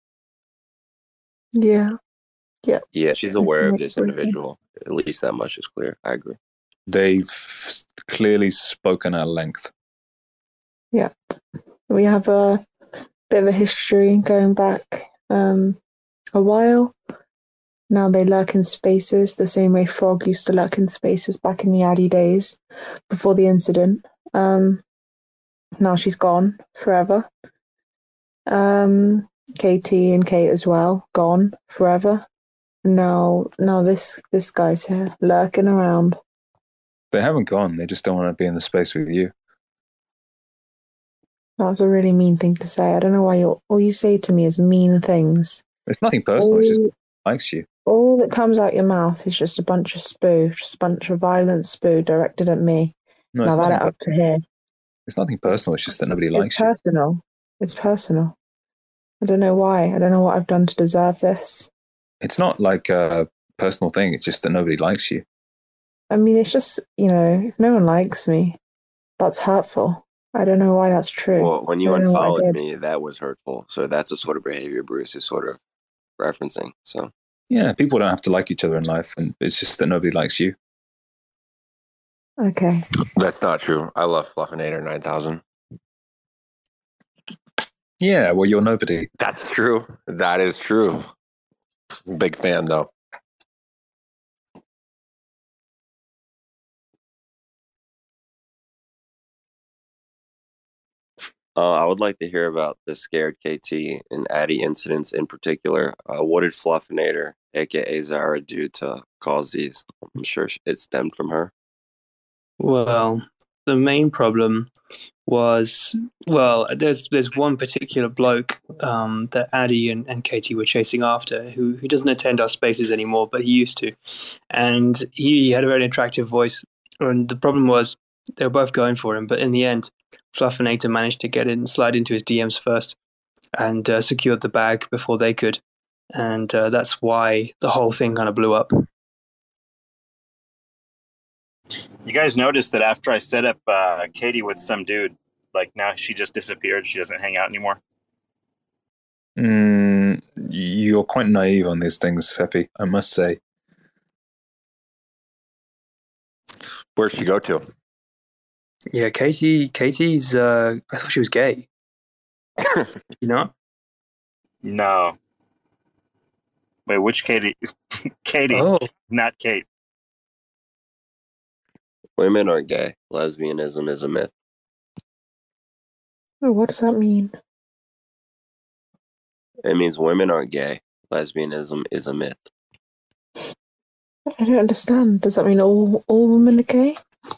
Yeah. Yeah. Yeah, she's aware of this Definitely. individual. At least that much is clear. I agree. They've clearly spoken at length. Yeah. We have a bit of a history going back um, a while. Now they lurk in spaces the same way Frog used to lurk in spaces back in the Addy days before the incident. Um, now she's gone forever. Um, Katie and Kate as well, gone forever. Now, now this this guy's here, lurking around. They haven't gone. They just don't want to be in the space with you. That's a really mean thing to say. I don't know why you all you say to me is mean things. It's nothing personal. It's just All, likes you. all that comes out your mouth is just a bunch of spoo, just a bunch of violent spoo directed at me. No, And it's I've had nothing. it up to here. It's nothing personal. It's just that nobody It's likes you. personal. It's personal. I don't know why. I don't know what I've done to deserve this. It's not like a personal thing. It's just that nobody likes you. I mean, it's just, you know, if no one likes me, that's hurtful. I don't know why that's true. Well, when you I don't know what I unfollowed did. me, that was hurtful. So that's the sort of behavior Bruce is sort of referencing. So Yeah, people don't have to like each other in life, and it's just that nobody likes you. Okay. That's not true. I love Fluffinator nine thousand. Yeah, well, you're nobody. That's true. That is true. Big fan, though. Uh, I would like to hear about the scared K T and Addie incidents in particular. Uh, what did Fluffinator, aka Zara, do to cause these? I'm sure it stemmed from her. Well, the main problem was, well, there's there's one particular bloke um, that Addie and, and Katie were chasing after who, who doesn't attend our spaces anymore, but he used to. And he had a very attractive voice. And the problem was they were both going for him, but in the end, Fluffinator managed to get in, slide into his D Ms first and uh, secured the bag before they could. And uh, that's why the whole thing kind of blew up. You guys noticed that after I set up uh, Katie with some dude, like now she just disappeared. She doesn't hang out anymore. Mm, you're quite naive on these things, Seppi, I must say. Where'd she go to? Yeah, Katie. Katie's. Uh, I thought she was gay. You know? No. Wait, which Katie? Katie, oh. Not Kate. Women are gay. Lesbianism is a myth. Oh, what does that mean? It means women aren't gay. Lesbianism is a myth. I don't understand. Does that mean all all women are gay?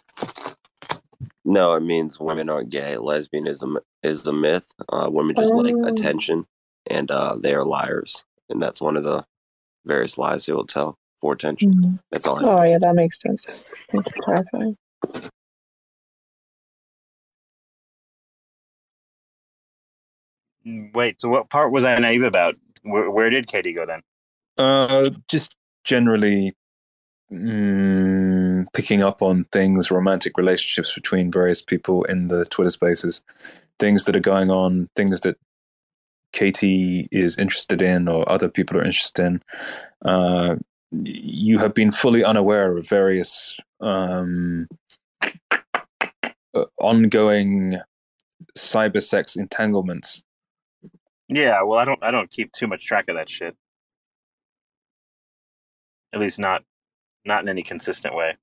No, it means women aren't gay. Lesbianism is a myth. Uh, women just Oh. like attention, and uh, they are liars. And that's one of the various lies they will tell for attention. Mm. That's all I Oh, yeah, that makes sense. Thanks for clarifying. Wait, so what part was I naive about? Where, where did Katie go then? Uh, just generally mm, picking up on things, romantic relationships between various people in the Twitter spaces, things that are going on, things that Katie is interested in or other people are interested in. Uh, you have been fully unaware of various um, uh, ongoing cyber sex entanglements. Yeah, well, I don't, I don't keep too much track of that shit. At least not, not in any consistent way.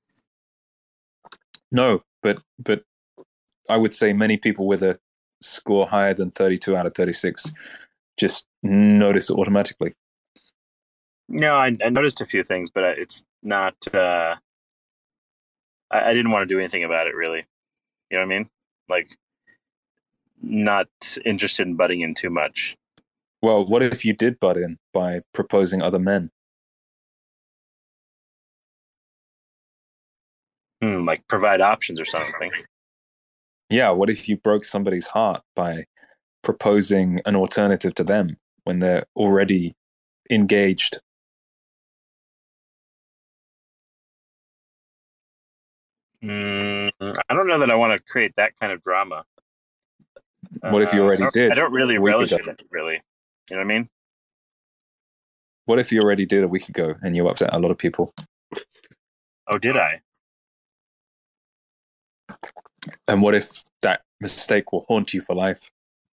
No, but but I would say many people with a score higher than thirty-two out of thirty-six just notice it automatically. No, I, I noticed a few things, but it's not. Uh, I, I didn't want to do anything about it, really. You know what I mean? Like, not interested in butting in too much. Well, what if you did butt in by proposing other men? Hmm, like provide options or something. Yeah, what if you broke somebody's heart by proposing an alternative to them when they're already engaged? Mm, I don't know that I want to create that kind of drama. What if you already uh, I did? I don't really a week relish ago? it, really. You know what I mean? What if you already did a week ago and you upset a lot of people? Oh, did I? And what if that mistake will haunt you for life?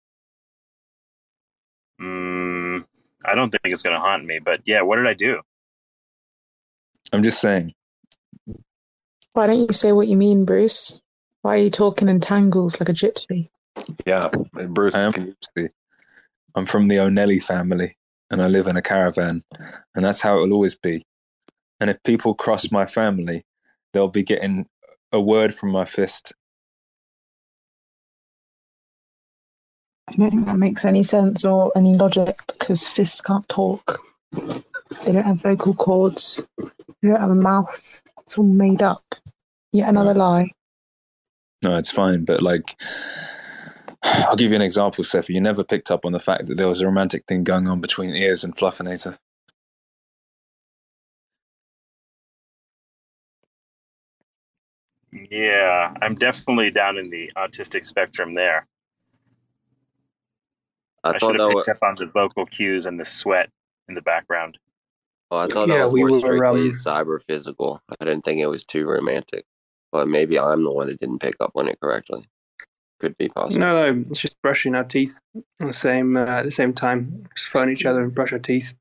Mm, I don't think it's going to haunt me, but yeah, what did I do? I'm just saying. Why don't you say what you mean, Bruce? Why are you talking in tangles like a gypsy? Yeah, Bruce. I am Can you, gypsy. I'm from the O'Nelly family, and I live in a caravan, and that's how it will always be. And if people cross my family, they'll be getting a word from my fist. I don't think that makes any sense or any logic because fists can't talk. They don't have vocal cords. They don't have a mouth. It's all made up. Yet another lie. No, it's fine, but like, I'll give you an example, Sephi. You never picked up on the fact that there was a romantic thing going on between Ears and Fluffinator. Yeah, I'm definitely down in the autistic spectrum there. I, I thought should that have was. picked up on the vocal cues and the sweat in the background. Oh, I thought Yeah, that was we more were, strictly um, cyber physical. I didn't think it was too romantic. But maybe I'm the one that didn't pick up on it correctly. Could be possible. No, no, it's just brushing our teeth at the same uh, at the same time. Just phone each other and brush our teeth.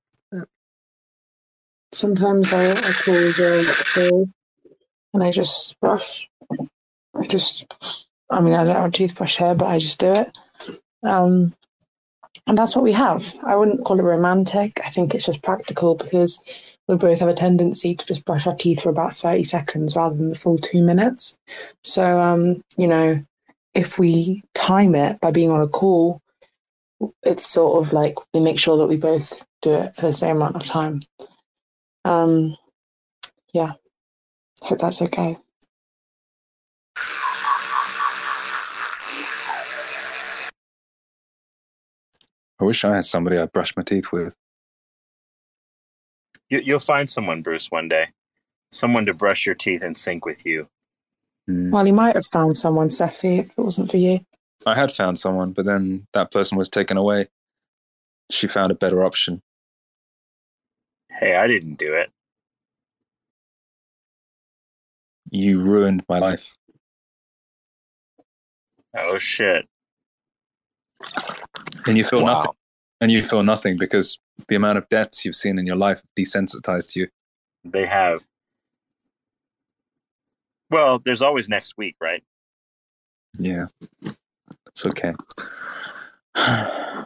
Sometimes I, I call Zara like a and I just brush. I just I mean, I don't have a toothbrush here, but I just do it. Um, and that's what we have. I wouldn't call it romantic. I think it's just practical because we both have a tendency to just brush our teeth for about thirty seconds rather than the full two minutes. So, um, you know, if we time it by being on a call, it's sort of like we make sure that we both do it for the same amount of time. Um, yeah, hope that's okay. I wish I had somebody I brush my teeth with. You, you'll find someone, Bruce, one day. Someone to brush your teeth in sync with you. Mm. Well, he might have found someone, Seffi, if it wasn't for you. I had found someone, but then that person was taken away. She found a better option. Hey, I didn't do it. You ruined my life. Oh, shit. And you feel Wow. nothing. And you feel nothing because the amount of deaths you've seen in your life desensitized you. They have. Well, there's always next week, right? Yeah. It's okay. I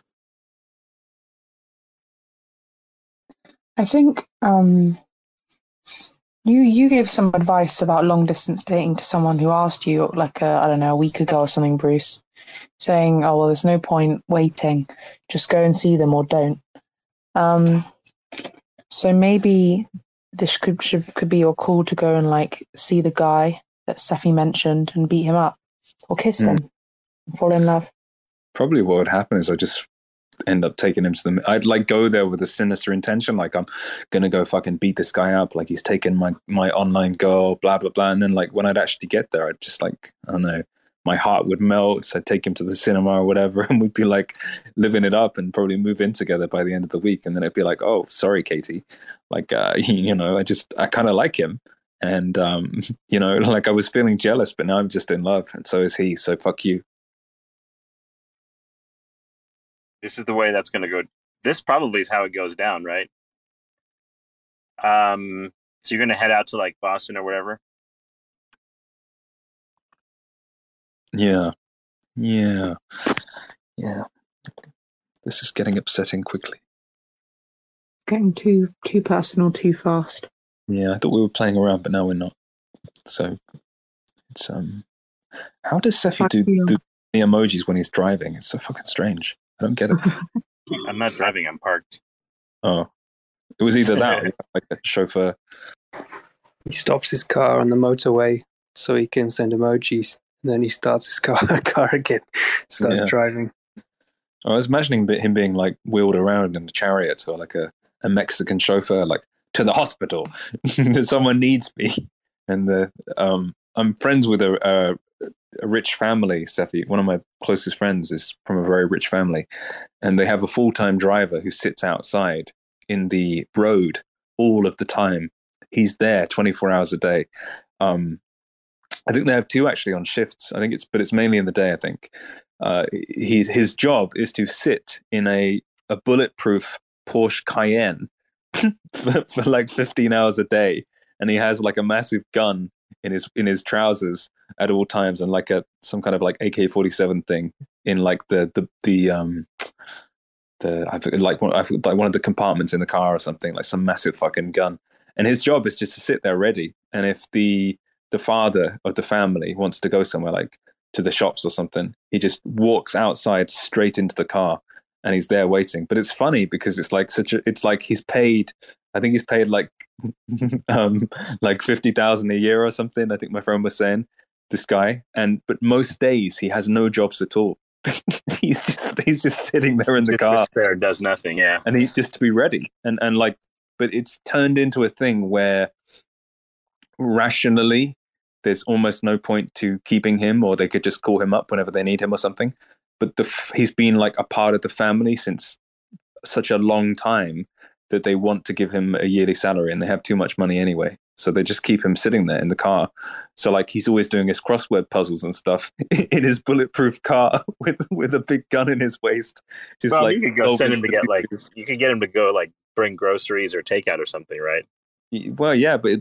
think um, you you gave some advice about long distance dating to someone who asked you, like, a, I don't know, a week ago or something, Bruce, saying, oh, well, there's no point waiting. Just go and see them or don't. Um, so maybe this could should, could be your call to go and, like, see the guy that Seffi mentioned and beat him up or kiss Mm. him and fall in love. Probably what would happen is I just end up taking him to the... I'd, like, go there with a sinister intention, like, I'm gonna go fucking beat this guy up, like, he's taken my, my online girl, blah, blah, blah. And then, like, when I'd actually get there, I'd just, like, I don't know, my heart would melt. So I'd take him to the cinema or whatever, and we'd be, like, living it up and probably move in together by the end of the week. And then it'd be like, oh, sorry, Katie. Like, uh, you know, I just, I kind of like him. And, um, you know, like, I was feeling jealous, but now I'm just in love. And so is he. So fuck you. This is the way that's going to go. This probably is how it goes down, right? Um, so you're going to head out to, like, Boston or whatever? Yeah. Yeah. Yeah. This is getting upsetting quickly. Getting too too personal too fast. Yeah, I thought we were playing around, but now we're not. So it's um how does Seffi do, do the emojis when he's driving? It's so fucking strange. I don't get it. I'm not driving, I'm parked. Oh. It was either that or like a chauffeur. He stops his car on the motorway so he can send emojis. And then he starts his car car again. Starts Yeah. driving. I was imagining him being like wheeled around in a chariot or like a, a Mexican chauffeur, like, to the hospital. Someone needs me. And the um, I'm friends with a, a, a rich family, Seffi. One of my closest friends is from a very rich family. And they have a full-time driver who sits outside in the road all of the time. He's there twenty-four hours a day. Um, I think they have two actually on shifts. I think it's, but it's mainly in the day, I think. Uh, he's, his job is to sit in a, a bulletproof Porsche Cayenne for, for like fifteen hours a day. And he has like a massive gun in his, in his trousers at all times. And like a, some kind of like A K forty-seven thing in like the, the, the, um, the, I forget, like one, I forget, like one of the compartments in the car or something, like some massive fucking gun. And his job is just to sit there ready. And if the, the father of the family wants to go somewhere, like to the shops or something, he just walks outside straight into the car and he's there waiting. But it's funny because it's like such a, it's like he's paid, I think he's paid like, um, like fifty thousand a year or something. I think my friend was saying, this guy. And, but most days he has no jobs at all. he's just, he's just sitting there in the Just car. sits there, does nothing, yeah. And he just to be ready. And, and like, but it's turned into a thing where rationally there's almost no point to keeping him, or they could just call him up whenever they need him or something. But the he's been like a part of the family since such a long time that they want to give him a yearly salary, and they have too much money anyway. So they just keep him sitting there in the car. So like he's always doing his crossword puzzles and stuff in his bulletproof car with with a big gun in his waist. Just well, like you could go send him to get like, you could get him to go like bring groceries or takeout or something, right? Well, yeah, but but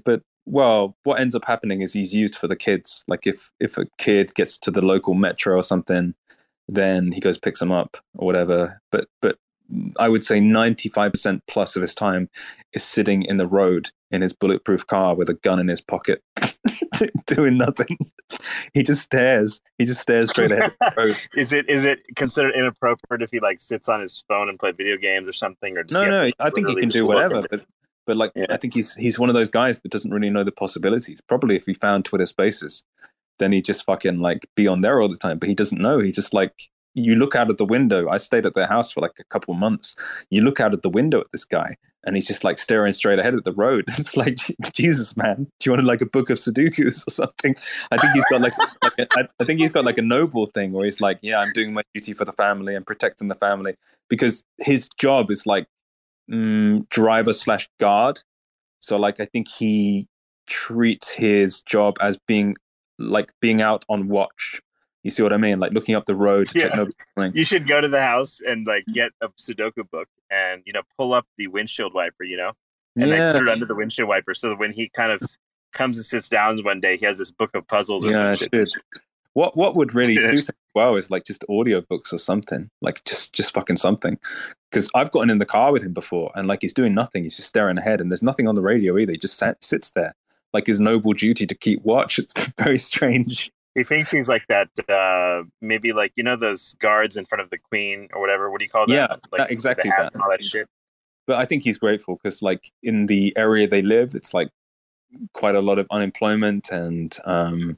well, what ends up happening is he's used for the kids. Like if if a kid gets to the local metro or something, then he goes picks them up or whatever. But but I would say ninety-five percent plus of his time is sitting in the road in his bulletproof car with a gun in his pocket, doing nothing. He just stares. He just stares straight ahead. is it is it considered inappropriate if he like sits on his phone and play video games or something? Or does no, he no. have to I think he literally can just do look whatever. into- But but like Yeah. I think he's he's one of those guys that doesn't really know the possibilities. Probably if he found Twitter Spaces, then he'd just fucking like be on there all the time. But he doesn't know. He just like you look out of the window. I stayed at their house for like a couple of months. You look out at the window at this guy, and he's just like staring straight ahead at the road. It's like, Jesus, man, do you want like a book of Sudokus or something? I think he's got like, like a, I, I think he's got like a noble thing where he's like, yeah, I'm doing my duty for the family and protecting the family, because his job is like mm, driver slash guard. So like, I think he treats his job as being like being out on watch. You see what I mean? Like looking up the road to Yeah. check nobody's playing. You should go to the house and like get a Sudoku book and you know pull up the windshield wiper, you know, and Yeah. then put it under the windshield wiper so that when he kind of comes and sits down one day, he has this book of puzzles or Yeah, I some shit. should. What what would really Yeah. suit him well is like just audiobooks or something, like just just fucking something. Because I've gotten in the car with him before, and like he's doing nothing. He's just staring ahead, and there's nothing on the radio either. He just sat, sits there, like his noble duty to keep watch. It's very strange. He thinks he's like that, uh, maybe like, you know, those guards in front of the queen or whatever. What do you call that? Yeah, like, that- exactly the hats that. and all that shit. But I think he's grateful because, like, in the area they live, it's like quite a lot of unemployment, and um,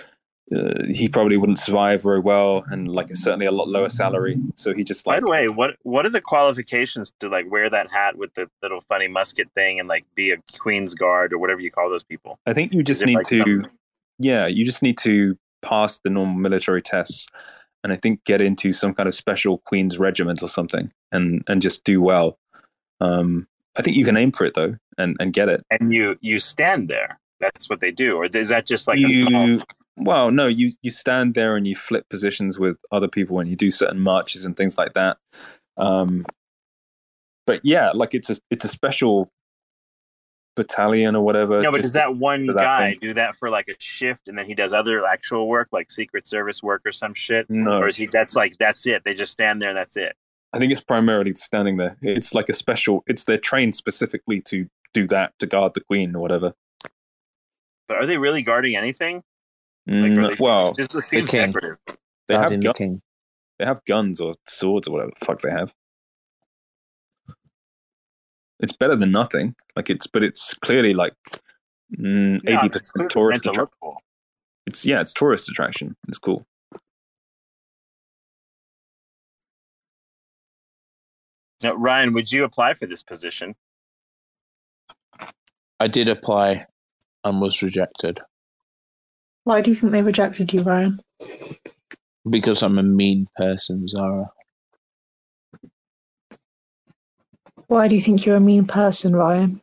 uh, he probably wouldn't survive very well, and like certainly a lot lower salary. So he just By like the way, what what are the qualifications to like wear that hat with the little funny musket thing and like be a queen's guard or whatever you call those people? I think you just Is it need like to, some- yeah, you just need to pass the normal military tests, and I think get into some kind of special Queen's regiment or something, and and just do well. Um, I think you can aim for it though, and and get it. And you you stand there. That's what they do, or is that just like a you, small? well, no, you you stand there and you flip positions with other people, and you do certain marches and things like that. Um, but yeah, like it's a it's a special battalion or whatever. No, but just does that one for that guy thing. do that for like a shift, and then he does other actual work, like Secret Service work or some shit? No. Or is he? That's like that's it. They just stand there and that's it. I think it's primarily standing there. It's like a special. It's they're trained specifically to do that, to guard the queen or whatever. But are they really guarding anything? Mm, are they- well, Just it seems king. decorative. they have Guarding the gun- king. they have guns or swords or whatever the fuck they have. It's better than nothing. Like it's, but it's clearly like mm, Yeah, eighty it's percent clearly tourist meant to look attraction. cool. It's yeah, it's tourist attraction. It's cool. Now, Ryan, would you apply for this position? I did apply and was rejected Why do you think they rejected you, Ryan? because I'm a mean person, Zara. Why do you think you're a mean person, Ryan?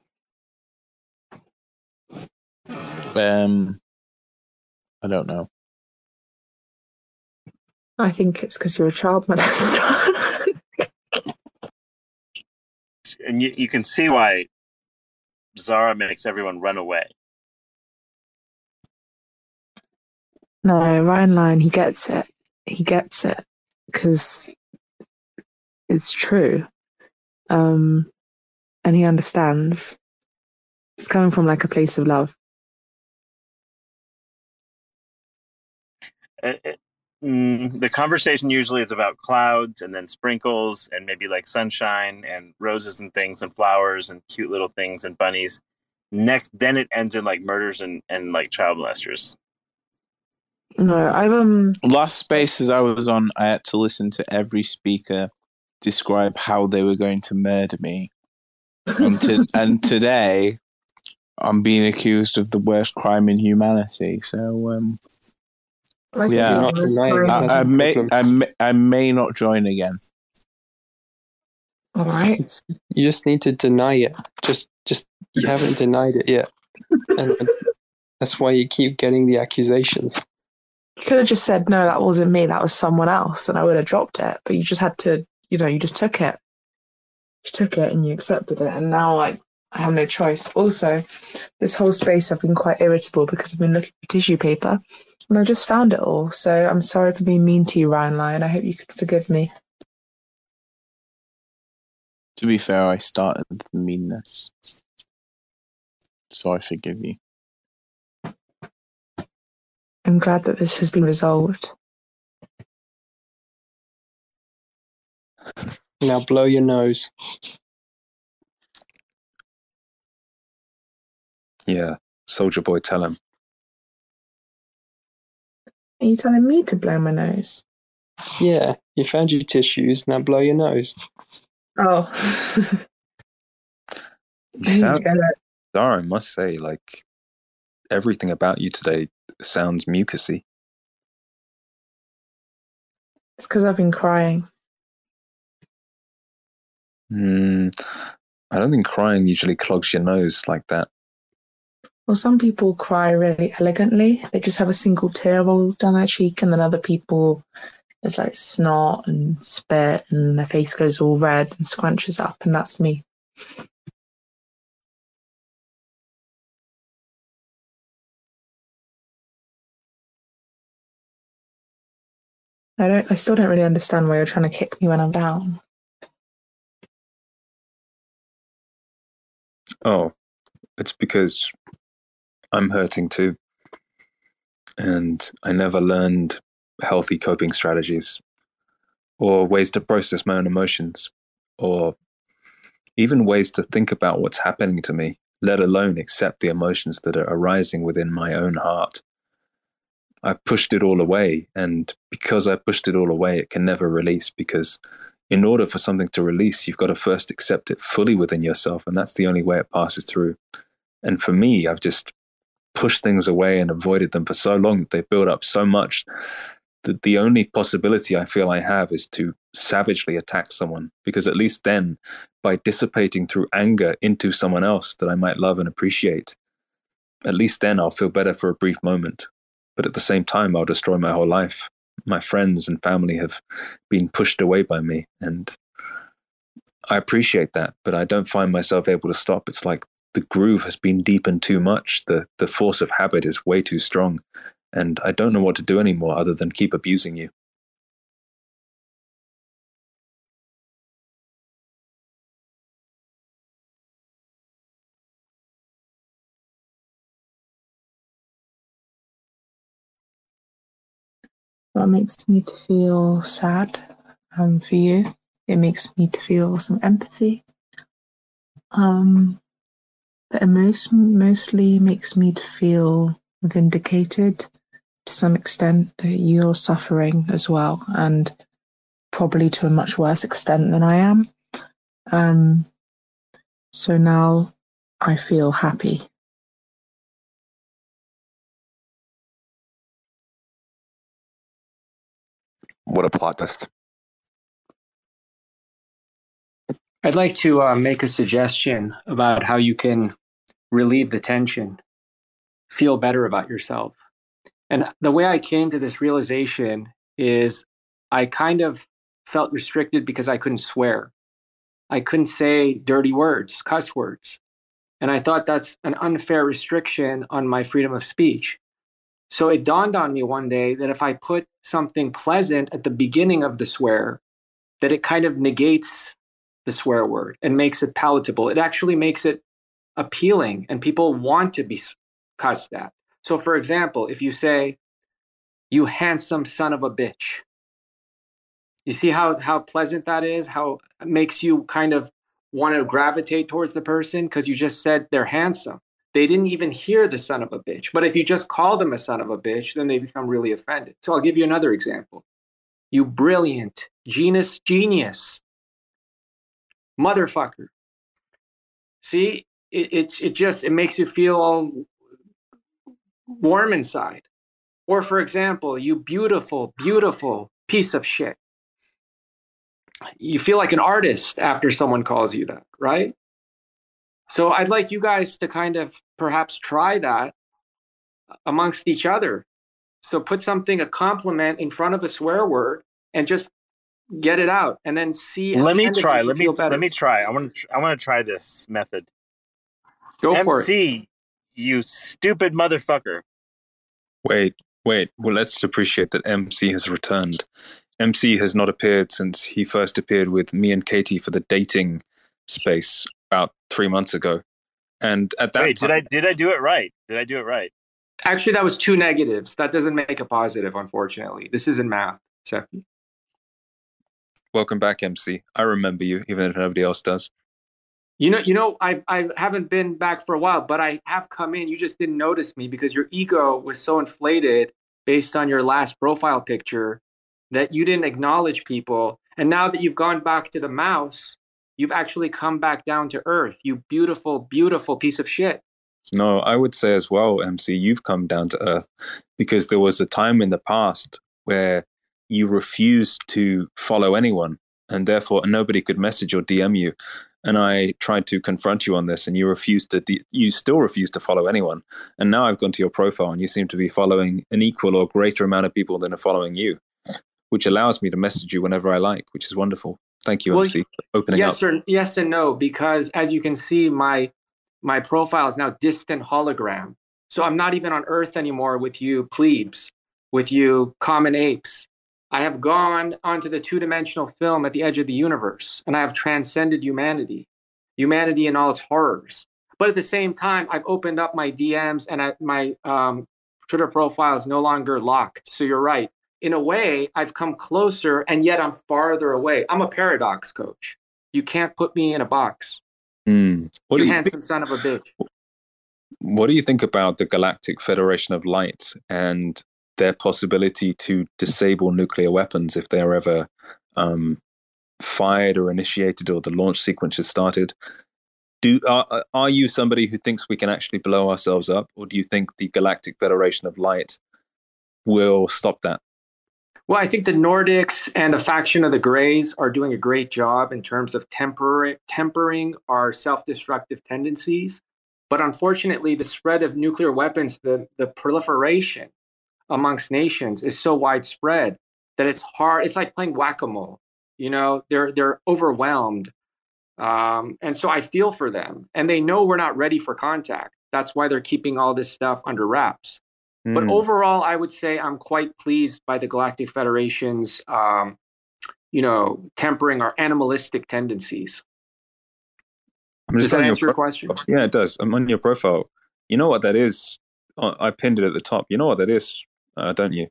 Um, I don't know. I think it's because you're a child molester. And you, you can see why Zara makes everyone run away. No, Ryan Lyon, he gets it. He gets it because it's true. Um, and he understands. It's coming from like a place of love. Uh, uh, mm, the conversation usually is about clouds and then sprinkles and maybe like sunshine and roses and things and flowers and cute little things and bunnies. Next, then it ends in like murders and, and like child molesters. No, I've um. Last spaces I was on, I had to listen to every speaker describe how they were going to murder me. And, to, and today, I'm being accused of the worst crime in humanity. So, um, Like yeah, Not denying I, that's I the may, problem. I may, I may not join again. All right. It's, you just need to deny it. Just, just you haven't denied it yet, and, and that's why you keep getting the accusations. You could have just said, no, that wasn't me, that was someone else, and I would have dropped it. But you just had to, you know, you just took it. You took it and you accepted it. And now, like, I have no choice. Also, this whole space I've been quite irritable because I've been looking for tissue paper and I just found it all. So I'm sorry for being mean to you, Ryan Lyon. I hope you could forgive me. To be fair, I started the meanness. So I forgive you. I'm glad that this has been resolved. Now blow your nose. Yeah, Soldier Boy, tell him. Are you telling me to blow my nose? Yeah, you found your tissues, now blow your nose. Oh. You sound bizarre, I must say. Like, everything about you today sounds mucusy. It's because I've been crying. Mm, I don't think crying usually clogs your nose like that. Well, some people cry really elegantly. They just have a single tear roll down their cheek, and then other people, there's like snot and spit, and their face goes all red and scrunches up, and that's me. I don't. I still don't really understand why you're trying to kick me when I'm down. Oh, it's because I'm hurting too. And I never learned healthy coping strategies or ways to process my own emotions or even ways to think about what's happening to me, let alone accept the emotions that are arising within my own heart. I pushed it all away, and because I pushed it all away, it can never release, because in order for something to release, you've got to first accept it fully within yourself, and that's the only way it passes through. And for me, I've just pushed things away and avoided them for so long that they've built up so much that the only possibility I feel I have is to savagely attack someone, because at least then, by dissipating through anger into someone else that I might love and appreciate, at least then I'll feel better for a brief moment. But at the same time, I'll destroy my whole life. My friends and family have been pushed away by me, and I appreciate that, but I don't find myself able to stop. It's like the groove has been deepened too much. The the force of habit is way too strong, and I don't know what to do anymore other than keep abusing you. That makes me to feel sad um, for you. It makes me to feel some empathy. Um, but it most, mostly makes me to feel vindicated to some extent that you're suffering as well, and probably to a much worse extent than I am. Um, so now I feel happy. What a plot twist. I'd like to uh, make a suggestion about how you can relieve the tension, feel better about yourself. And the way I came to this realization is I kind of felt restricted because I couldn't swear. I couldn't say dirty words, cuss words. And I thought that's an unfair restriction on my freedom of speech. So it dawned on me one day that if I put something pleasant at the beginning of the swear, that it kind of negates the swear word and makes it palatable. It actually makes it appealing, and people want to be cussed at. So for example, if you say, "You handsome son of a bitch," you see how, how pleasant that is, how it makes you kind of want to gravitate towards the person because you just said they're handsome. They didn't even hear the son of a bitch. But if you just call them a son of a bitch, then they become really offended. So I'll give you another example. "You brilliant, genus, genius, motherfucker." See, it, it's it just, it makes you feel all warm inside. Or for example, "You beautiful, beautiful piece of shit." You feel like an artist after someone calls you that, right? So I'd like you guys to kind of perhaps try that amongst each other. So put something, a compliment in front of a swear word, and just get it out, and then see. Let me try. Let me let me try. I want to. I want to try this method. Go for M C, it. you stupid motherfucker. Wait, wait. Well, let's appreciate that M C has returned. M C has not appeared since he first appeared with me and Katie for the dating space about three months ago. And at that Wait, time, did I did I do it right? Did I do it right? Actually, that was two negatives. That doesn't make a positive, unfortunately. This isn't math, Seffi. welcome back, M C. I remember you, even if nobody else does. You know, you know, I I haven't been back for a while, but I have come in. You just didn't notice me because your ego was so inflated based on your last profile picture that you didn't acknowledge people. And now that you've gone back to the mouse, you've actually come back down to earth. You beautiful, beautiful piece of shit. No, I would say as well, M C, you've come down to earth because there was a time in the past where you refused to follow anyone and therefore nobody could message or D M you. And I tried to confront you on this and you refused to, de- you still refused to follow anyone. And now I've gone to your profile and you seem to be following an equal or greater amount of people than are following you, which allows me to message you whenever I like, which is wonderful. Thank you, Well, M C, for opening yes up. or yes and no, because as you can see, my my profile is now distant hologram. So I'm not even on Earth anymore with you plebes, with you common apes. I have gone onto the two-dimensional film at the edge of the universe, and I have transcended humanity, humanity in all its horrors. But at the same time, I've opened up my D Ms, and I, my um, Twitter profile is no longer locked. So you're right. In a way, I've come closer, and yet I'm farther away. I'm a paradox, coach. You can't put me in a box. Mm. What you do you handsome think, son of a bitch. What do you think about the Galactic Federation of Light and their possibility to disable nuclear weapons if they're ever um, fired or initiated or the launch sequence is started? Do are, are you somebody who thinks we can actually blow ourselves up, or do you think the Galactic Federation of Light will stop that? Well, I think the Nordics and a faction of the Greys are doing a great job in terms of temper- tempering our self-destructive tendencies. But unfortunately, the spread of nuclear weapons, the, the proliferation amongst nations is so widespread that it's hard. It's like playing whack-a-mole. You know, they're they're overwhelmed. Um, and so I feel for them. And they know we're not ready for contact. That's why they're keeping all this stuff under wraps. But overall, I would say I'm quite pleased by the Galactic Federation's, um, you know, tempering our animalistic tendencies. I'm Does that on answer your your pro- question? Yeah, it does. I'm on your profile. You know what that is? I pinned it at the top. You know what that is, uh, don't you?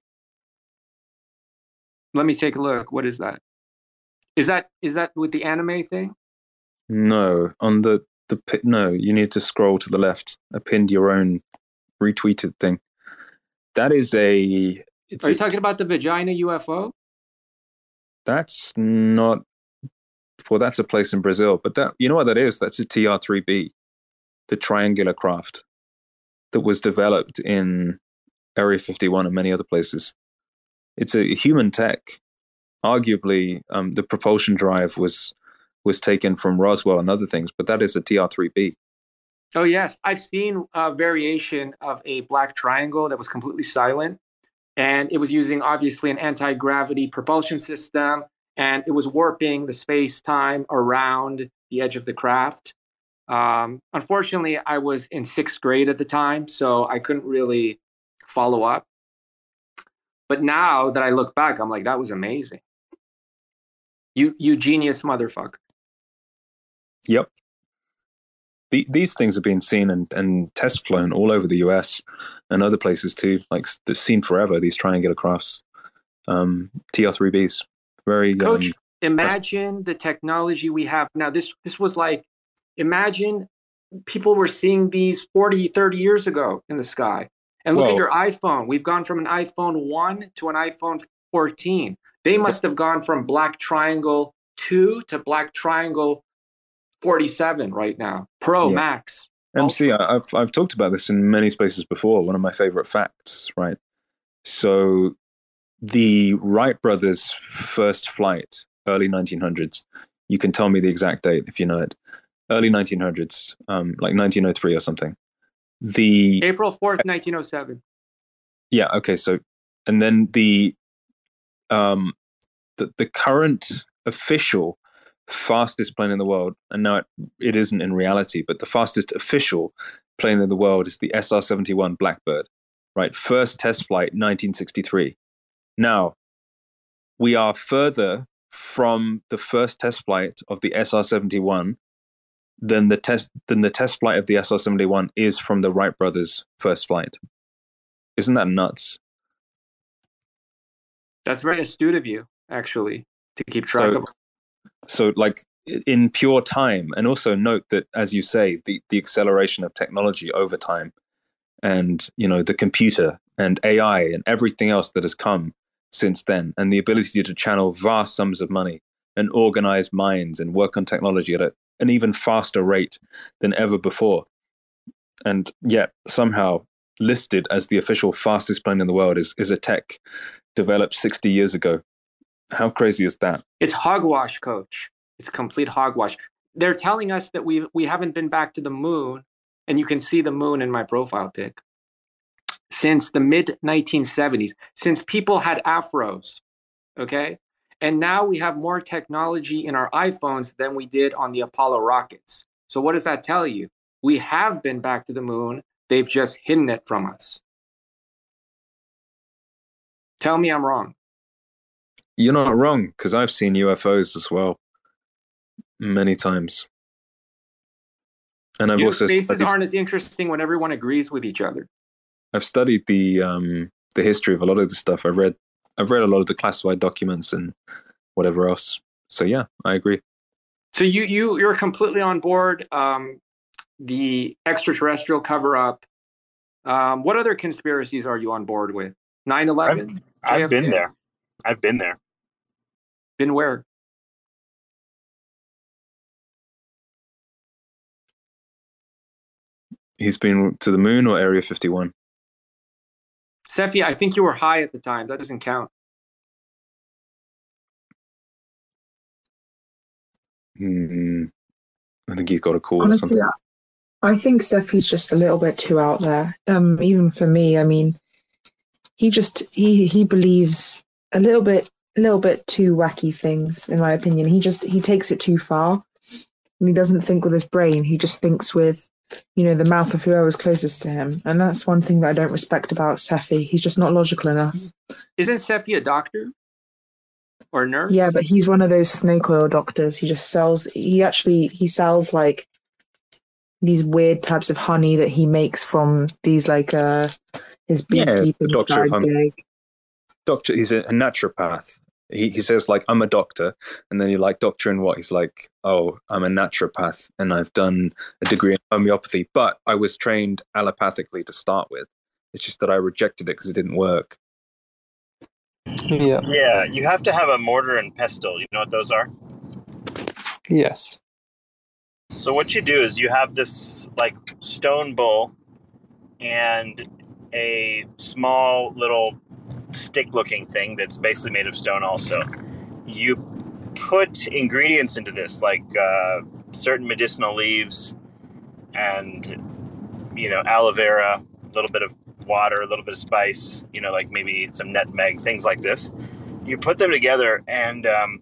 Let me take a look. What is that? Is that is that with the anime thing? No, on the the pi- no. You need to scroll to the left. I pinned your own retweeted thing. That is a. It's Are you a, talking about the vagina U F O? That's not. Well, that's a place in Brazil, but that you know what that is? That's a T R three B, the triangular craft that was developed in Area fifty-one and many other places. It's a human tech. Arguably, um, the propulsion drive was was taken from Roswell and other things, but that is a T R three B. Oh, yes. I've seen a variation of a black triangle that was completely silent. And it was using, obviously, an anti-gravity propulsion system. And it was warping the space-time around the edge of the craft. Um, unfortunately, I was in sixth grade at the time, so I couldn't really follow up. But now that I look back, I'm like, that was amazing. You, you genius motherfucker. Yep. The, these things have been seen and, and test flown all over the U S and other places too, like the seen forever, these triangular crafts, um, T R three Bs. Very Coach, um, imagine the technology we have now. This this was like, imagine people were seeing these forty, thirty years ago in the sky. And look Well- at your iPhone. We've gone from an iPhone one to an iPhone fourteen. They must have gone from black triangle two to black triangle forty-seven right now. Pro Yeah. Max. M C, I- I've I've talked about this in many spaces before. One of my favorite facts, right? So, the Wright brothers' first flight, early nineteen hundreds. You can tell me the exact date if you know it. Early nineteen hundreds, um, like nineteen oh three or something. The April fourth, nineteen oh seven. yeah, okay. So, and then the um, the the current official fastest plane in the world, and now it, it isn't in reality, but the fastest official plane in the world is the S R seventy-one Blackbird, right? First test flight, nineteen sixty-three. Now, we are further from the first test flight of the S R seventy-one than the test than the test flight of the S R seventy-one is from the Wright brothers' first flight. Isn't that nuts? That's very astute of you, actually, to keep track So, of. so like in pure time, and also note that, as you say, the, the acceleration of technology over time, and you know the computer and A I and everything else that has come since then, and the ability to channel vast sums of money and organize minds and work on technology at a, an even faster rate than ever before, and yet somehow listed as the official fastest plane in the world is is a tech developed sixty years ago. How crazy is that? It's hogwash, Coach. It's complete hogwash. They're telling us that we we haven't been back to the moon, and you can see the moon in my profile pic, since the mid nineteen seventies, since people had afros, okay? And now we have more technology in our iPhones than we did on the Apollo rockets. So what does that tell you? We have been back to the moon. They've just hidden it from us. Tell me I'm wrong. You're not wrong, because I've seen U F Os as well, many times. And I've Your also spaces studied, aren't as interesting when everyone agrees with each other. I've studied the um, the history of a lot of the stuff. I've read I've read a lot of the classified documents and whatever else. So yeah, I agree. So you you you're completely on board. Um, the extraterrestrial cover up. Um, what other conspiracies are you on board with? nine eleven? I've, I've been there. I've been there. Been where? He's been to the moon or Area fifty-one? Sefi, I think you were high at the time. That doesn't count. Hmm. I think he's got a call or Honestly, something. I think Sefi's just a little bit too out there. Um, even for me, I mean, he just he he believes a little bit, a little bit too wacky things, in my opinion. He just he takes it too far, and he doesn't think with his brain. He just thinks with, you know, the mouth of whoever's closest to him, and that's one thing that I don't respect about Sefi. He's just not logical enough. Isn't Sefi a doctor or a nurse? Yeah, but he's one of those snake oil doctors. He just sells. He actually he sells like these weird types of honey that he makes from these like uh his Yeah, beekeeping the doctor of side hum- gig. Doctor, he's a, a naturopath. He he says like, I'm a doctor, and then you're like, doctor in what? He's like, oh, I'm a naturopath, and I've done a degree in homeopathy, but I was trained allopathically to start with. It's just that I rejected it because it didn't work. Yeah. Yeah, you have to have a mortar and pestle. You know what those are? Yes. So what you do is you have this like stone bowl and a small little stick-looking thing that's basically made of stone also. You put ingredients into this, like uh, certain medicinal leaves and, you know, aloe vera, a little bit of water, a little bit of spice, you know, like maybe some nutmeg, things like this. You put them together, and um,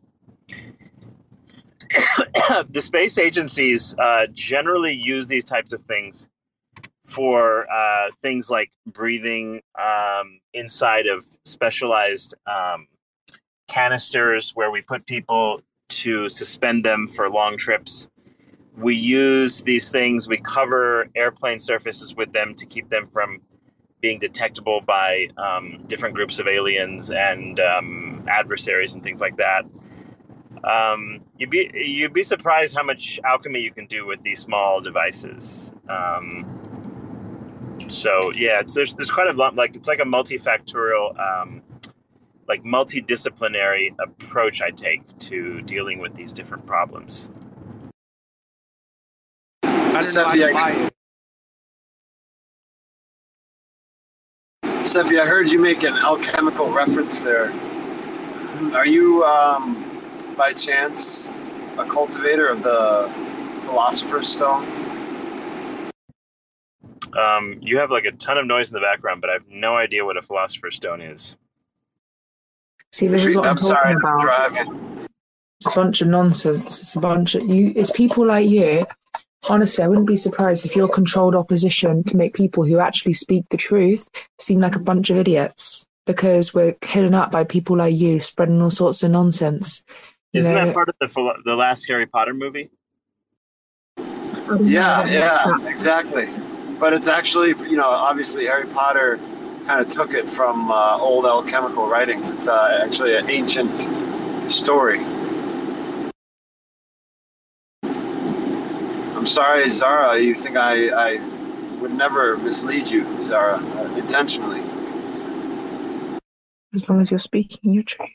the space agencies uh, generally use these types of things for uh, things like breathing um, inside of specialized um, canisters where we put people to suspend them for long trips. We use these things, we cover airplane surfaces with them to keep them from being detectable by um, different groups of aliens and um, adversaries and things like that. Um, you'd be you'd be surprised how much alchemy you can do with these small devices. Um, so yeah, it's, there's there's quite a lot, like it's like a multifactorial, um, like multidisciplinary approach I take to dealing with these different problems. I don't know. I don't buy it. Sefi, I heard you make an alchemical reference there. Are you, um, by chance, a cultivator of the Philosopher's Stone? Um, you have like a ton of noise in the background, but I have no idea what a Philosopher's Stone is. See, this is what I'm, I'm sorry, talking I'm about. driving. It's a bunch of nonsense. It's a bunch of you. It's people like you. Honestly, I wouldn't be surprised if you're controlled opposition to make people who actually speak the truth seem like a bunch of idiots, because we're hidden up by people like you spreading all sorts of nonsense. You Isn't know, that part of the the last Harry Potter movie? Yeah, yeah, exactly. But it's actually, you know, obviously Harry Potter kind of took it from uh, old alchemical writings. It's uh, actually an ancient story. I'm sorry, Zara. You think I, I would never mislead you, Zara, uh, intentionally. as long as you're speaking your truth.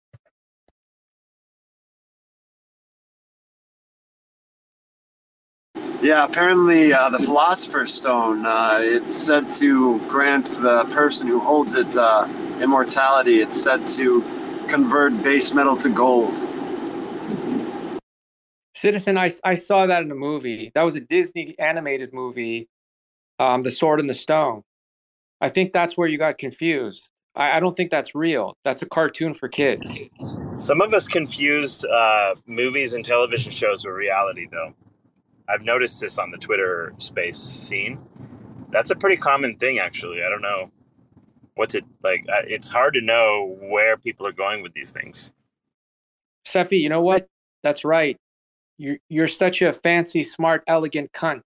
Yeah, apparently uh, the Philosopher's Stone, uh, it's said to grant the person who holds it uh, immortality. It's said to convert base metal to gold. Citizen, I, I saw that in a movie. That was a Disney animated movie, um, The Sword and the Stone. I think that's where you got confused. I, I don't think that's real. That's a cartoon for kids. Some of us confused uh, movies and television shows with reality, though. I've noticed this on the Twitter space scene. That's a pretty common thing, actually. I don't know. What's it like? It's hard to know where people are going with these things. Seffi, you know what? That's right. You're, you're such a fancy, smart, elegant cunt.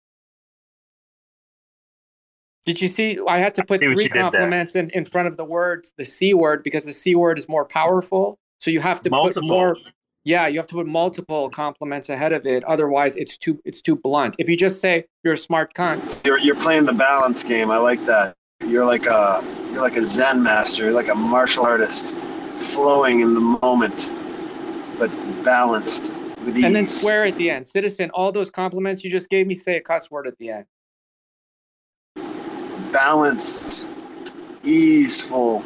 Did you see? I had to put three compliments in, in front of the words, the C word, because the C word is more powerful. So you have to multiple. put more. Yeah, you have to put multiple compliments ahead of it. Otherwise, it's too it's too blunt. If you just say you're a smart cunt, you're you're playing the balance game. I like that. You're like a you're like a Zen master. You're like a martial artist, flowing in the moment, but balanced with ease. And then swear at the end. Citizen, all those compliments you just gave me, say a cuss word at the end. Balanced, easeful,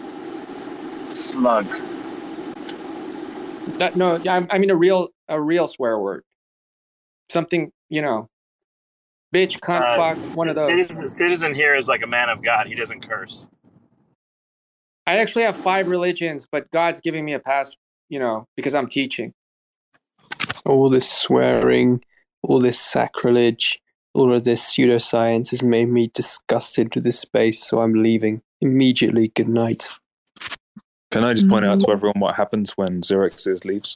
slug. That, no, I mean a real a real swear word. Something, you know, bitch, cunt, uh, fuck, one of those. Citizen, citizen here is like a man of God. He doesn't curse. I actually have five religions, but God's giving me a pass, you know, because I'm teaching. All this swearing, all this sacrilege, all of this pseudoscience has made me disgusted with this space, so I'm leaving immediately. Good night. Can I just point out to everyone what happens when Xerxes leaves?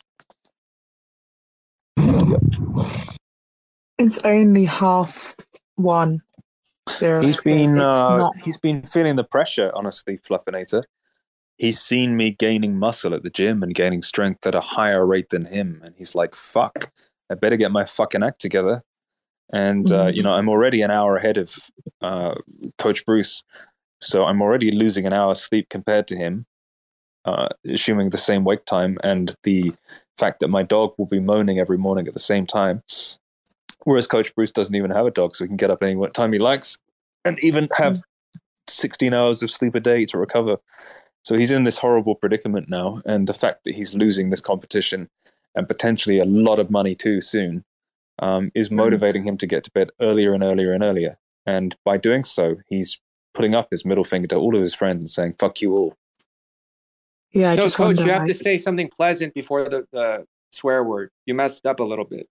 It's only half one. Zero. He's been uh, he's been feeling the pressure, honestly, Fluffinator. He's seen me gaining muscle at the gym and gaining strength at a higher rate than him, and he's like, "Fuck, I better get my fucking act together." And mm-hmm. uh, you know, I'm already an hour ahead of uh, Coach Bruce, so I'm already losing an hour's sleep compared to him. Uh, assuming the same wake time and the fact that my dog will be moaning every morning at the same time, whereas Coach Bruce doesn't even have a dog, so he can get up any time he likes and even have sixteen hours of sleep a day to recover. So he's in this horrible predicament now, and the fact that he's losing this competition and potentially a lot of money too soon um, is motivating him to get to bed earlier and earlier and earlier. And by doing so, he's putting up his middle finger to all of his friends and saying, "Fuck you all." Yeah, I no, just Coach, wonder, you have like... to say something pleasant before the, the swear word. You messed up a little bit.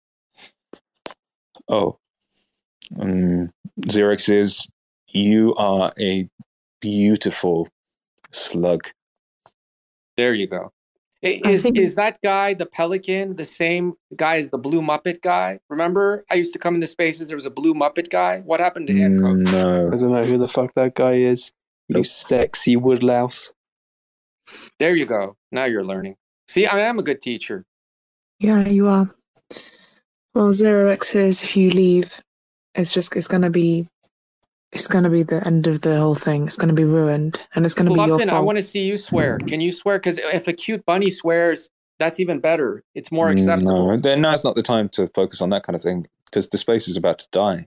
Oh. Um, Xerxes, you are a beautiful slug. There you go. Is, think... is that guy, the Pelican, the same guy as the Blue Muppet guy? Remember, I used to come into spaces, there was a Blue Muppet guy. What happened to him, Coach? No. I don't know who the fuck that guy is. You sexy woodlouse. There you go. Now you're learning. See, I am a good teacher. Yeah, you are. Well, Zero X is if you leave, it's just it's gonna be it's gonna be the end of the whole thing. It's gonna be ruined, and it's gonna Bluffin, be your fault. I want to see you swear. Can you swear? Because if a cute bunny swears, that's even better. It's more acceptable. No, then now's not the time to focus on that kind of thing because the space is about to die.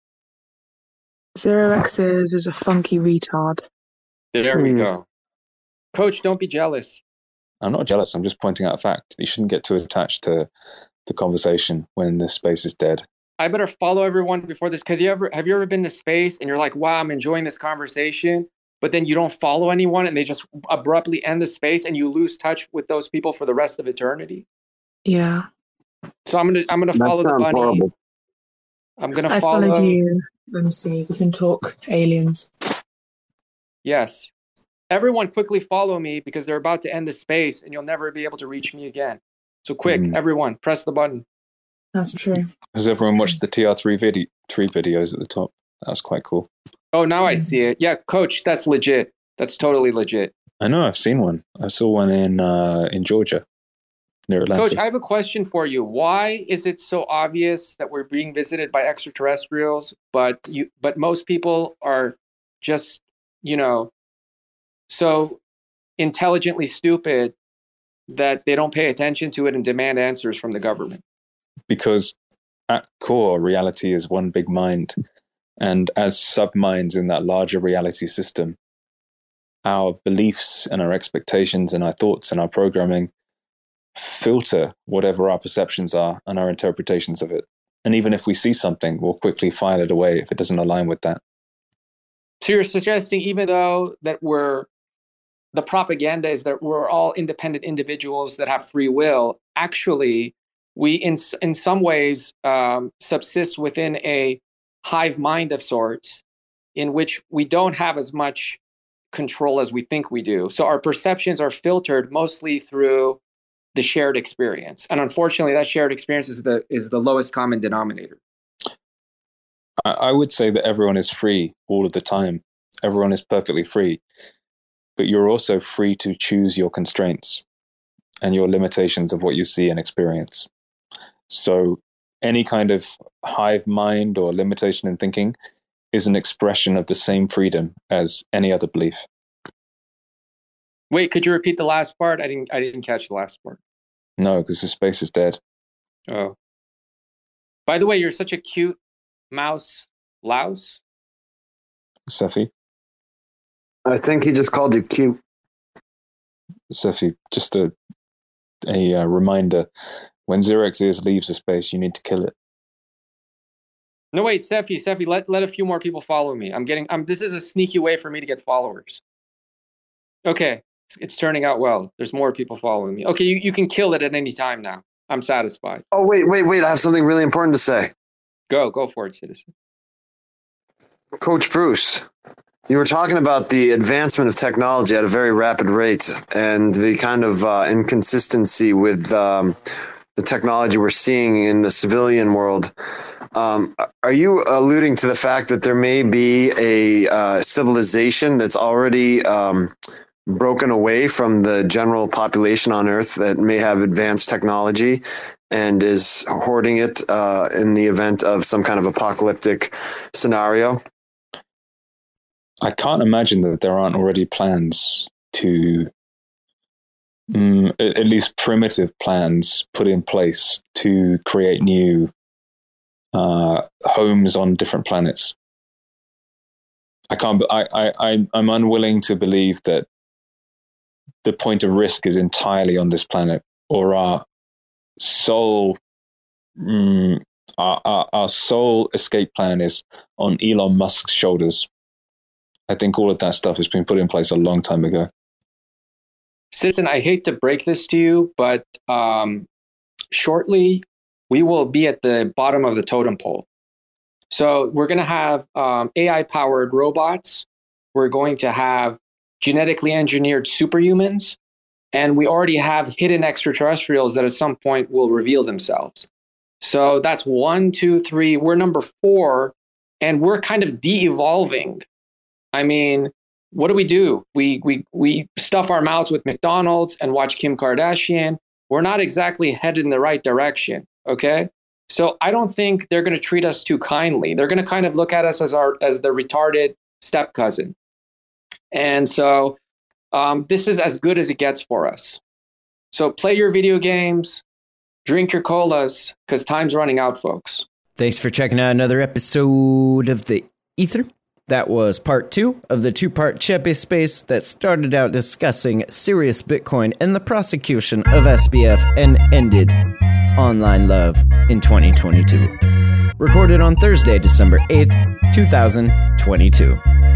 Zero X is, is a funky retard. There we go. Coach, don't be jealous. I'm not jealous. I'm just pointing out a fact. You shouldn't get too attached to the conversation when the space is dead. I better follow everyone before this because you ever have you ever been to space and you're like, wow, I'm enjoying this conversation, but then you don't follow anyone and they just abruptly end the space and you lose touch with those people for the rest of eternity? Yeah. So I'm gonna I'm gonna That follow the sounds bunny. horrible. I'm gonna I follow. followed you. Let me see. We can talk aliens. Yes. Everyone quickly follow me because they're about to end the space and you'll never be able to reach me again. So quick, Mm. everyone, press the button. That's true. Has everyone watched the T R three video, three videos at the top? That was quite cool. Oh, now I see it. Yeah, coach, that's legit. That's totally legit. I know, I've seen one. I saw one in uh, in Georgia, near Atlanta. Coach, I have a question for you. Why is it so obvious that we're being visited by extraterrestrials, but you but most people are just, you know, so intelligently stupid that they don't pay attention to it and demand answers from the government? Because at core, reality is one big mind. And as sub-minds in that larger reality system, our beliefs and our expectations and our thoughts and our programming filter whatever our perceptions are and our interpretations of it. And even if we see something, we'll quickly file it away if it doesn't align with that. So you're suggesting even though that we're, the propaganda is that we're all independent individuals that have free will, actually we in in some ways um, subsist within a hive mind of sorts in which we don't have as much control as we think we do. So our perceptions are filtered mostly through the shared experience. And unfortunately, that shared experience is the is the lowest common denominator. I, I would say that everyone is free all of the time. Everyone is perfectly free. But you're also free to choose your constraints and your limitations of what you see and experience. So any kind of hive mind or limitation in thinking is an expression of the same freedom as any other belief. Wait, could you repeat the last part? I didn't I didn't catch the last part. No, because the space is dead. Oh. By the way, you're such a cute mouse louse. Sefi? I think he just called you cute. Sefi, just a, a uh, reminder. When Xerxes leaves the space, you need to kill it. No, wait, Sefi, Sefi, let, let a few more people follow me. I'm getting, I'm, this is a sneaky way for me to get followers. Okay, it's, it's turning out well. There's more people following me. Okay, you, you can kill it at any time now. I'm satisfied. Oh, wait, wait, wait. I have something really important to say. Go, go for it, citizen. Coach Bruce, you were talking about the advancement of technology at a very rapid rate and the kind of uh, inconsistency with um, the technology we're seeing in the civilian world. Um, are you alluding to the fact that there may be a uh, civilization that's already um, broken away from the general population on Earth that may have advanced technology and is hoarding it uh, in the event of some kind of apocalyptic scenario? I can't imagine that there aren't already plans to, um, at least primitive plans put in place to create new uh, homes on different planets. I can't. I, I, I, I'm unwilling to believe that the point of risk is entirely on this planet, or our sole, um, our, our, our sole escape plan is on Elon Musk's shoulders. I think all of that stuff has been put in place a long time ago. Citizen, I hate to break this to you, but um, shortly we will be at the bottom of the totem pole. So we're going to have um, A I-powered robots. We're going to have genetically engineered superhumans. And we already have hidden extraterrestrials that at some point will reveal themselves. So that's one, two, three. We're number four, and we're kind of de-evolving. I mean, what do we do? We we we stuff our mouths with McDonald's and watch Kim Kardashian. We're not exactly headed in the right direction, okay? So I don't think they're going to treat us too kindly. They're going to kind of look at us as our as the retarded step cousin. And so um, this is as good as it gets for us. So play your video games, drink your colas, because time's running out, folks. Thanks for checking out another episode of The Ether. That was part two of the two-part Chepe Space that started out discussing Sirius Bitcoin and the prosecution of S B F and ended online love in twenty twenty-two. Recorded on Thursday, December eighth, twenty twenty-two.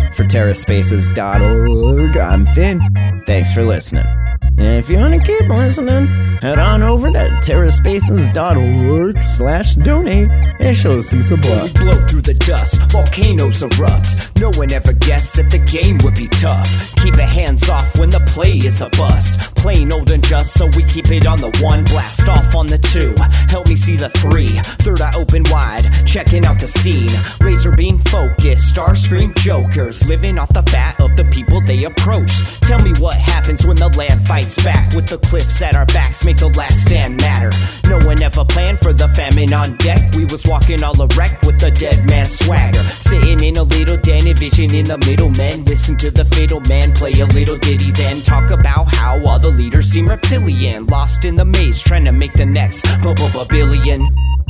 For TerraSpaces dot org, I'm Finn. Thanks for listening. And if you want to keep listening, head on over to TerraSpaces dot org slash donate and show some support. We blow through the dust, volcanoes erupt. No one ever guessed that the game would be tough. Keep your hands off when the play is a bust. Plain old and just, so we keep it on the one. Blast off on the two, help me see the three. Third eye open wide, checking out the scene. Laser beam focus, Starscream jokers. Living off the fat of the people they approach. Tell me what happens when the land fights back. With the cliffs at our backs, make the last stand matter. No one ever planned for the famine on deck. We was walking all erect with the dead man swagger. Sitting in a little den, envisioning the middlemen. Listen to the fatal man play a little ditty, then talk about how all the leaders seem reptilian. Lost in the maze, trying to make the next billion.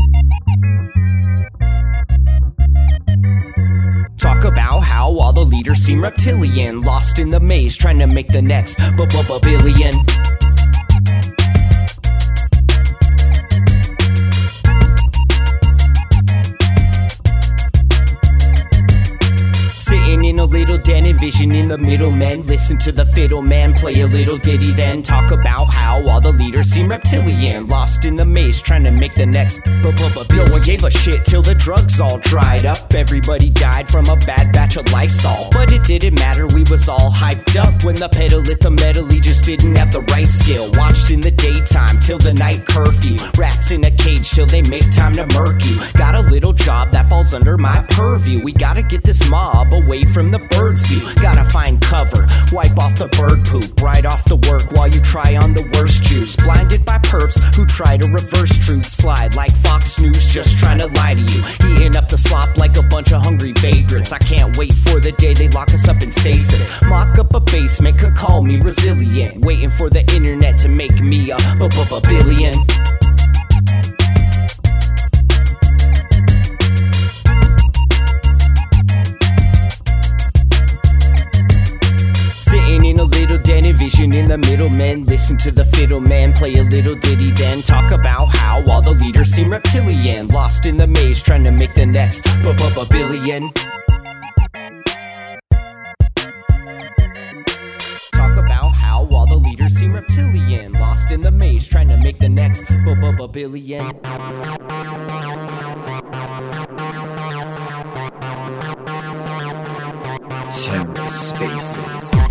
Talk about how all the leaders seem reptilian. Lost in the maze, trying to make the next billion. Sitting in a little den, envisioning the middlemen. Listen to the fiddle man play a little ditty, then talk about how all the leaders seem reptilian. Lost in the maze, trying to make the next bill. No one gave a shit till the drugs all dried up. Everybody died from a bad batch of Lysol. But it didn't matter, we was all hyped up. When the pedal hit the metal, he just didn't have the right skill. Watched in the daytime till the night curfew. Rats in a cage till they make time to murk you. Got a little job that falls under my purview. We gotta get this mob away from the bird's view. Gotta find cover, wipe off the bird poop. Right off the work while you try on the worst juice. Blinded by perps who try to reverse truth. Slide like Fox News, just trying to lie to you. Eating up the slop like a bunch of hungry vagrants. I can't wait for the day they lock us up in stasis. Mock up a basement, could call me resilient. Waiting for the internet to make me a billion. Sitting in a little den, envisioning the middlemen. Listen to the fiddle man play a little ditty, then talk about how all the leaders seem reptilian. Lost in the maze, trying to make the next billion. Talk about how all the leaders seem reptilian. Lost in the maze, trying to make the next billion. TerraSpaces.